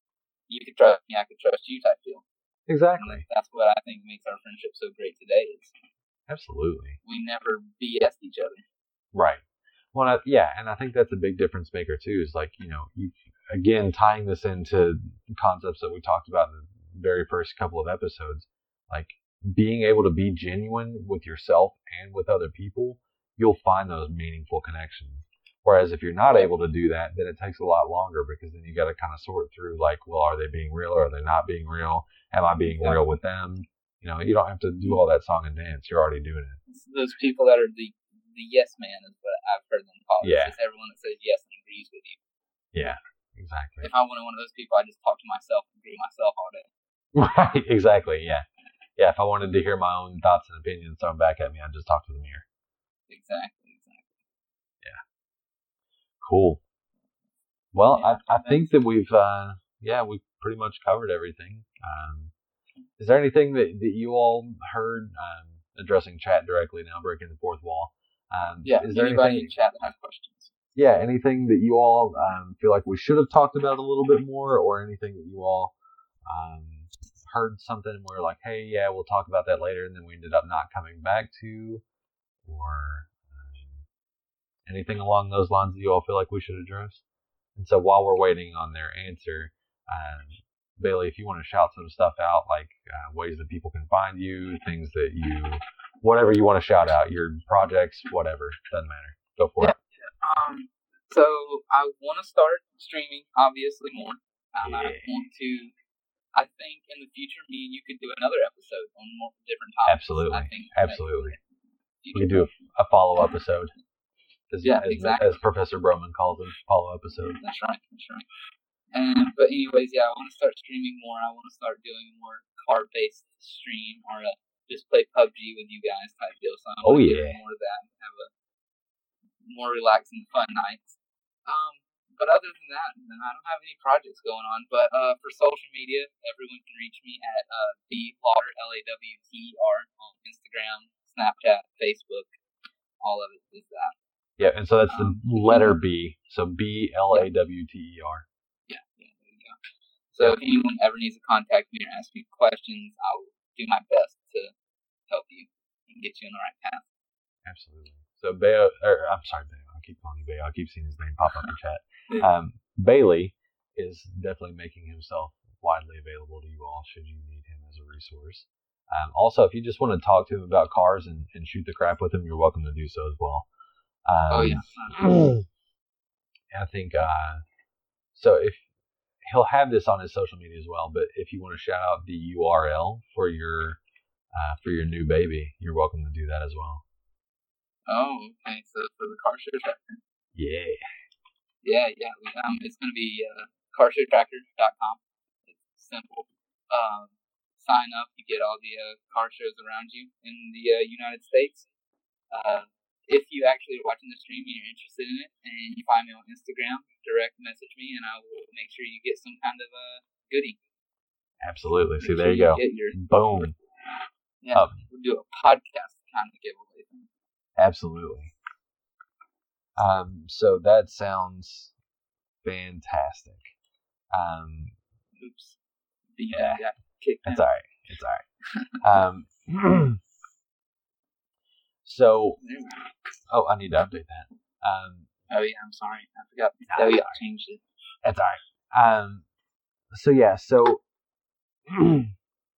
you could trust me, I could trust you type deal. Exactly. And that's what I think makes our friendship so great today. Is absolutely. We never B S'd each other. Right. Well, I, yeah, and I think that's a big difference maker too. Is like, you know, you again tying this into concepts that we talked about in the very first couple of episodes, like being able to be genuine with yourself and with other people, you'll find those meaningful connections. Whereas if you're not able to do that, then it takes a lot longer, because then you got to kind of sort through like, well, are they being real or are they not being real? Am I being exactly. real with them? You know, you don't have to do all that song and dance. You're already doing it. It's those people that are the, the yes man is what I've heard them call it. Yeah. It's just everyone that says yes and agrees with you. Yeah, exactly. If I wanted one of those people, I just talk to myself and agree with myself all day. Right, exactly, yeah. Yeah, if I wanted to hear my own thoughts and opinions thrown back at me, I'd just talk to the mirror. Exactly, exactly. Yeah. Cool. Well, yeah, I, I think that we've, uh, yeah, we've pretty much covered everything. Um, is there anything that, that you all heard, um, addressing chat directly now, breaking the fourth wall? Um, yeah, is there anybody anything, in chat that has questions? Yeah, anything that you all um, feel like we should have talked about a little bit more, or anything that you all um, heard something and we're like, hey, yeah, we'll talk about that later, and then we ended up not coming back to, or um, anything along those lines that you all feel like we should address? And so while we're waiting on their answer, um, Bailey, if you want to shout some stuff out, like uh, ways that people can find you, things that you, whatever you want to shout out, your projects, whatever, doesn't matter. Go for yeah. it. Um, so I want to start streaming, obviously, more. Um, yeah. I want to, I think in the future, me and you could do another episode on more different topics. Absolutely. I think Absolutely. We could do a, a follow episode. As, Yeah, as, exactly. as Professor Broman calls it, follow episode. That's right. That's right. And but anyways, yeah, I want to start streaming more. I want to start doing more card-based stream or uh, just play P U B G with you guys type deal. So I'm Oh, gonna yeah. do more of that and have a more relaxing, fun nights. Um, but other than that, then I don't have any projects going on. But uh, for social media, everyone can reach me at uh, B Lawter L A W T E R on Instagram, Snapchat, Facebook. All of it is that. Yeah, and so that's the Um, letter B. So B L A W T E R. Yeah, yeah, there you go. So if anyone ever needs to contact me or ask me questions, I'll do my best to help you and get you on the right path. Absolutely. So Bayo, or I'm sorry, Bayo. I keep calling you Bayo. I keep seeing his name pop up in chat. Um, Bailey is definitely making himself widely available to you all should you need him as a resource. Um, also, if you just want to talk to him about cars and, and shoot the crap with him, you're welcome to do so as well. Um, Oh yeah. I think uh, so. If he'll have this on his social media as well, but if you want to shout out the U R L for your uh, for your new baby, you're welcome to do that as well. Oh, okay. So for the car show tracker. Yeah. Yeah, yeah. Um, it's gonna be uh, car show tracker dot com. It's simple. Um, sign up. You get all the uh, car shows around you in the uh, United States. Uh, if you actually are watching the stream and you're interested in it, and you find me on Instagram, direct message me, and I will make sure you get some kind of a uh, goodie. Absolutely. See, Make there sure you go. Get your, Boom. yeah, Um, we'll do a podcast kind of giveaway thing. Absolutely. Um, so that sounds fantastic. Um, Oops. The, Yeah. yeah. Kicked it's in. all right. It's all right. Um, so, There we go. oh, I need to update that. Um, Oh yeah, I'm sorry. I forgot. Nah, Oh yeah, sorry. I changed it. That's all right. Um, so yeah, so um,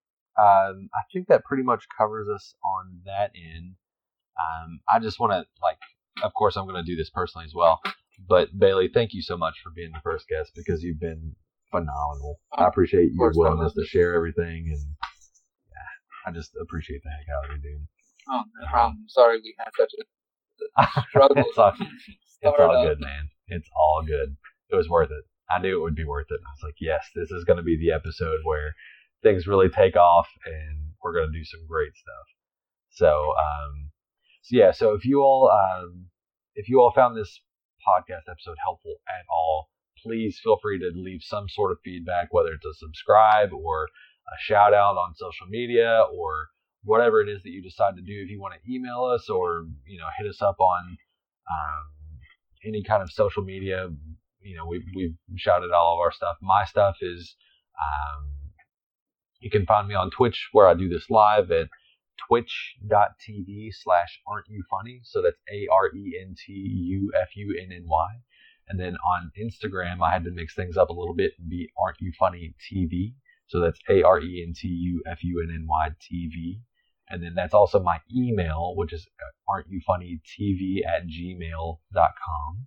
I think that pretty much covers us on that end. Um, I just want to, like, of course, I'm going to do this personally as well. But Bailey, thank you so much for being the first guest because you've been phenomenal. I appreciate your course, I willingness love to it. share everything, and yeah, I just appreciate the heck out of you, dude. Oh, no problem. Sorry we had such a, a struggle. it's all, it's Start all up. good, man. It's all good. It was worth it. I knew it would be worth it. I was like, yes, this is going to be the episode where things really take off, and we're going to do some great stuff. So, um, so yeah. So if you all, um, if you all found this podcast episode helpful at all, please feel free to leave some sort of feedback, whether it's a subscribe or a shout out on social media or whatever it is that you decide to do. If you want to email us or, you know, hit us up on um, any kind of social media, you know, we've, we've shouted all of our stuff. My stuff is, um, you can find me on Twitch where I do this live at twitch.tv slash aren't you funny. So that's A R E N T U F U N N Y. And then on Instagram, I had to mix things up a little bit and be Aren't You Funny T V. So that's A R E N T U F U N N Y T V. And then that's also my email, which is aren't you funny T V at gmail dot com.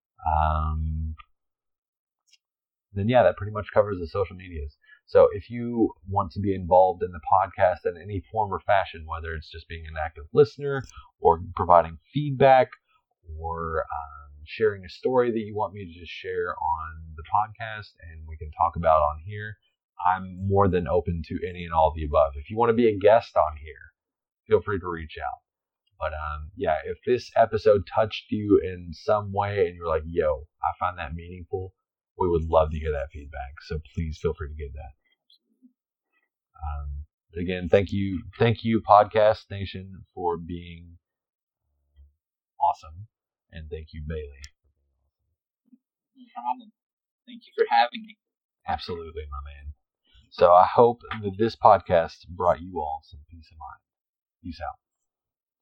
Um, then, yeah, that pretty much covers the social medias. So if you want to be involved in the podcast in any form or fashion, whether it's just being an active listener or providing feedback or um, sharing a story that you want me to just share on the podcast and we can talk about on here, I'm more than open to any and all of the above. If you want to be a guest on here, feel free to reach out. But um, yeah, if this episode touched you in some way and you're like, yo, I find that meaningful, we would love to hear that feedback. So please feel free to give that. Um, again, thank you, thank you, Podcast Nation, for being awesome, and thank you, Bailey. No problem. Thank you for having me. Absolutely, my man. So I hope that this podcast brought you all some peace of mind. Peace out.